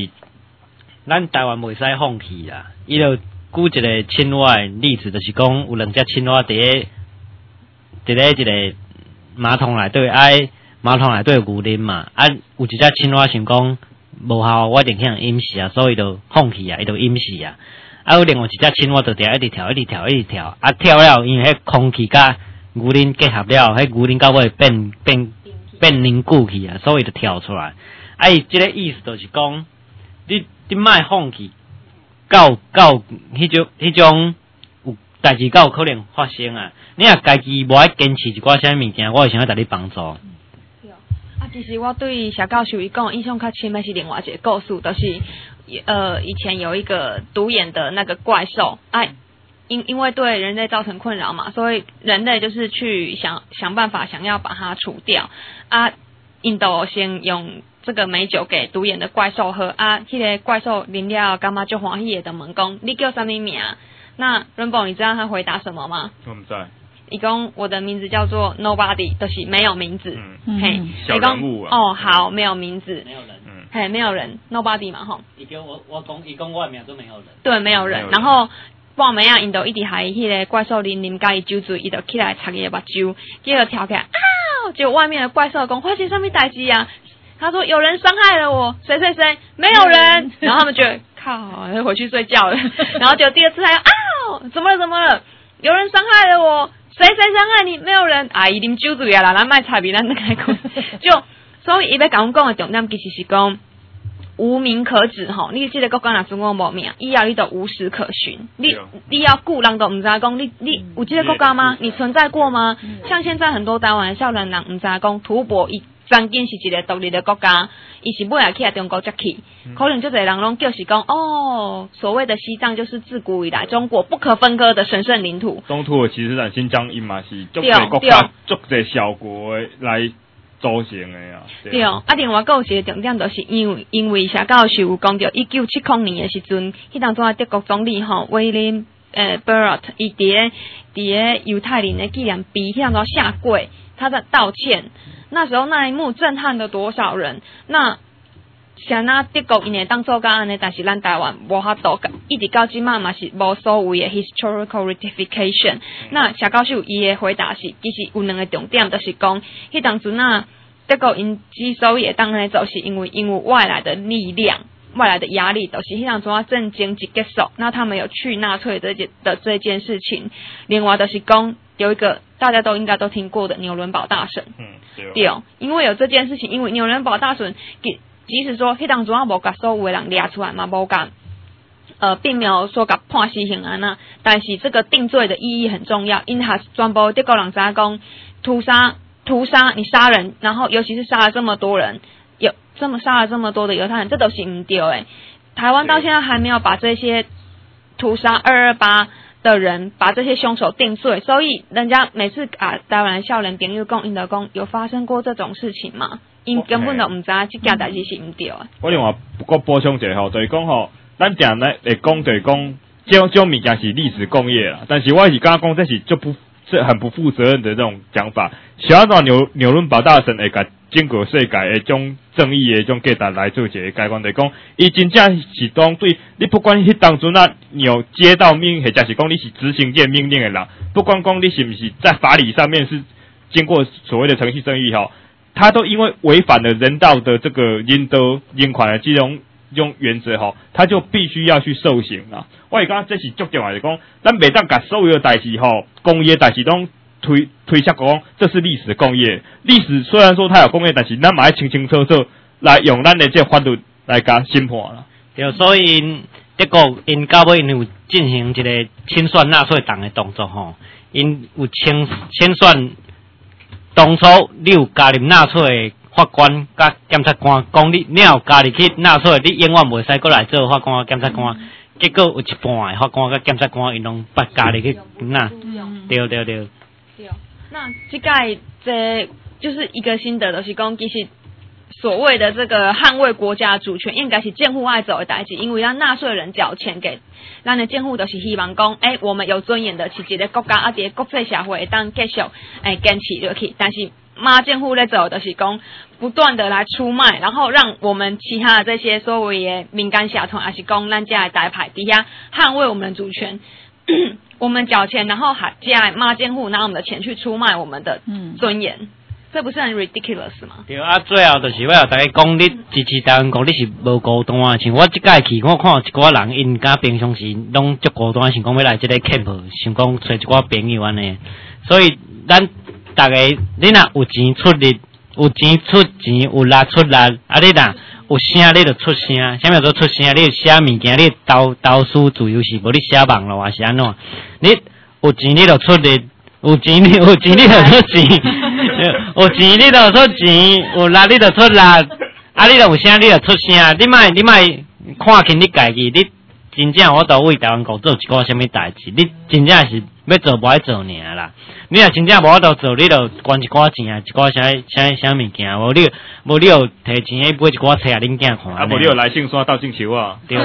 Speaker 4: 咱台湾袂使放弃啦，伊就举一个青蛙的例子，就是讲有两只青蛙伫咧一个马桶内底，马桶内底有牛奶嘛，啊有一只青蛙想讲无效，我一定向饮食啊，所以就放弃啊，伊就饮食啊，啊有另外一只青蛙就一直跳，啊跳了，因为迄空气甲牛奶结合了，迄牛奶到尾变凝固去啊，所以就跳出来，啊伊即个意思就是讲。你莫放弃，到迄种有代志有可能发生啊！你若家己无爱坚持一寡啥物件，我会想要甲你帮助。啊，
Speaker 1: 其实我对小教授伊讲印象较深的是另外一个故事，就是以前有一个独眼的那个怪兽啊，因为对人类造成困扰嘛，所以人类就是去想办法想要把它除掉啊。印度先用这个美酒给独眼的怪兽喝啊，迄个怪兽啉了感觉就欢喜的，就问讲你叫什么名？那 Rainbow 你知道他回答什么吗？
Speaker 3: 我不知道。
Speaker 1: 伊讲我的名字叫做 Nobody， 就是没有名字。嘿，
Speaker 3: 小人物啊。
Speaker 1: 哦，好，没有名字。
Speaker 4: 没有人。
Speaker 1: 嘿，没有人 ，Nobody 嘛吼。
Speaker 4: 伊叫伊讲我的名都没有人。
Speaker 1: 对，没有人。然后半暝啊，因就一直害迄个怪兽啉甲伊酒醉，伊就起来擦伊的目睭，结果跳起来啊！结果外面的怪兽讲发生什么代志啊？他说有人伤害了我，谁？没有人。然后他们觉得靠，回去睡觉了。然后就第二次他又啊，怎么了？有人伤害了我，谁伤害你？没有人。啊，伊啉酒醉啊啦，咱卖差别咱开困。就所以伊要甲阮讲的重点其实是讲， 无名可指吼，你这个国家若准我无名，以后你都无实可寻。你要顾人都唔知讲，你有这个国家吗？你存在过吗？像现在很多台湾的少年人唔知讲，吐蕃伊曾经是一个独立的国家，伊是尾来去中国才去，可能就侪人拢就是讲，哦，所谓的西藏就是自古以来中国不可分割的神圣领土。
Speaker 3: 中土其实咱新疆伊嘛是足侪国家、足侪小国来组成的啊。
Speaker 1: 对，另外有一个重点就是因为谢教授有讲到1970年的时阵，迄当中的德国总理吼威廉Berath 伊伫犹太人的纪念碑迄当中下跪，他的道歉。那时候那一幕震撼了多少人？那像那德国因会当做甲安尼，但是咱台湾无法度，一直到即嘛嘛是无所谓的 historical rectification。那谢教授伊的回答是，其实有两个重点，就是讲，迄当阵啊，德国因之所以会当安尼做，是因为外来的力量、外来的压力，就是迄当阵啊战争一结束，那他们有去纳粹这件事情。另外就是讲，有一个大家都应该都听过的纽伦堡大审。对，因为有这件事情，因为纽伦堡大审，即使说迄当阵啊无甲所有的人抓出来嘛，无甲并没有说甲判死刑啊那，但是这个定罪的意义很重要，因他全部德国人知影讲屠杀你杀人，然后尤其是杀了这么多人，杀了这么多的犹太人，这都是唔对的。台湾到现在还没有把这些屠杀228的人把这些凶手定罪，所以人家每次台湾的少年朋友讲，因就讲有发生过这种事情吗？因根本就唔知这件代志是唔对的。
Speaker 3: 我另外不过补充一下吼，就是讲吼，咱定来会讲就是讲，这种物件是历史工业啦，但是我是刚刚讲这很不负责任的这种讲法。想要纽伦堡大审会甲整个世界的种正义的种价值来做一个改观，就是讲，伊真正是当对你不管迄当阵啊，你有接到命令，或者是讲你是执行这个命令的人，不管讲你是不是在法理上面是经过所谓的程序正义吼，他都因为违反了人道的这个人道人权的这种原则吼，他就必须要去受刑啦。我是讲这是足重要的，讲咱袂当甲所有的代志吼，工业代志拢推测讲这是历史工业。历史虽然说它有工业，但是咱嘛要清清楚楚来用咱的这法律来甲审判啦。
Speaker 4: 对，所以德国因到尾因有进行一个清算纳粹党的动作吼，因有清算当初你有加入纳粹的法官甲检察官，讲你有加入去纳粹，你永远袂使过来做法官、检察官。结果有一半的法官甲检察官因拢不加入去那。对。
Speaker 1: 那这就是一个心得，就是讲其实所谓的这个捍卫国家主权，应该是政府爱做的代志，因为咱纳税人缴钱给咱的政府，就是希望讲，我们有尊严的是一个国家，伫国际社会当继续坚持落去。但是马政府在做的就是讲，不断的来出卖，然后让我们其他的这些所谓的民间社团，还是讲咱家的台派底下捍卫我们的主权。我们缴钱，然后还加马监护拿我们的钱去出卖我们的尊严，这不是很 ridiculous 吗？
Speaker 4: 对啊，最后就是我要大家讲，你支持台湾国，你是无孤单啊。像我即届去，我看一寡人，因甲平常时拢足孤单，想讲要来这个 camp， 想讲找一寡朋友安尼。所以咱大家，你若有钱出力，有钱出钱，有力出力，啊你若有声你就出声，啥物做出声？你写物件，你投诉自由是无？你写网络还是安怎？你有钱你就出力，有钱你就出钱，有钱你就出钱，有力你就出力，啊你就有声你就出声。你莫看轻你家己，你真正我都为台湾国做一寡啥物代志，你真正是要做无爱做尔啦。你若真正无法度做，你就捐一寡钱啊，一寡啥物件，无你有摕钱去买一寡册啊，恁囝看。
Speaker 3: 啊，无你有来信刷到进球啊。
Speaker 4: 对。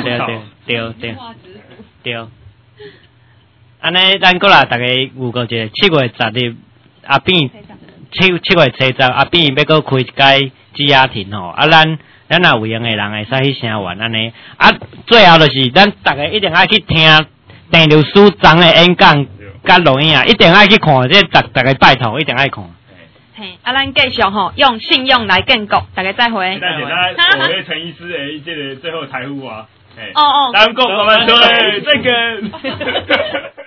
Speaker 4: 安尼，咱过来大家有个一个7月10日，阿扁7月初10，阿扁要搁开一间指压亭吼，啊咱若有闲诶人会使去声援安尼。啊，最后就是咱大家一定爱去听郑律师昨的演讲。甲录影啊，一定爱去看，这大家拜托，一定爱看。
Speaker 1: 嘿，咱继续吼，用信用来建国，大家再会。
Speaker 3: 那简单，我为陈医师诶，这个最后台呼啊，
Speaker 1: 哦，
Speaker 3: 咱共我们对这个。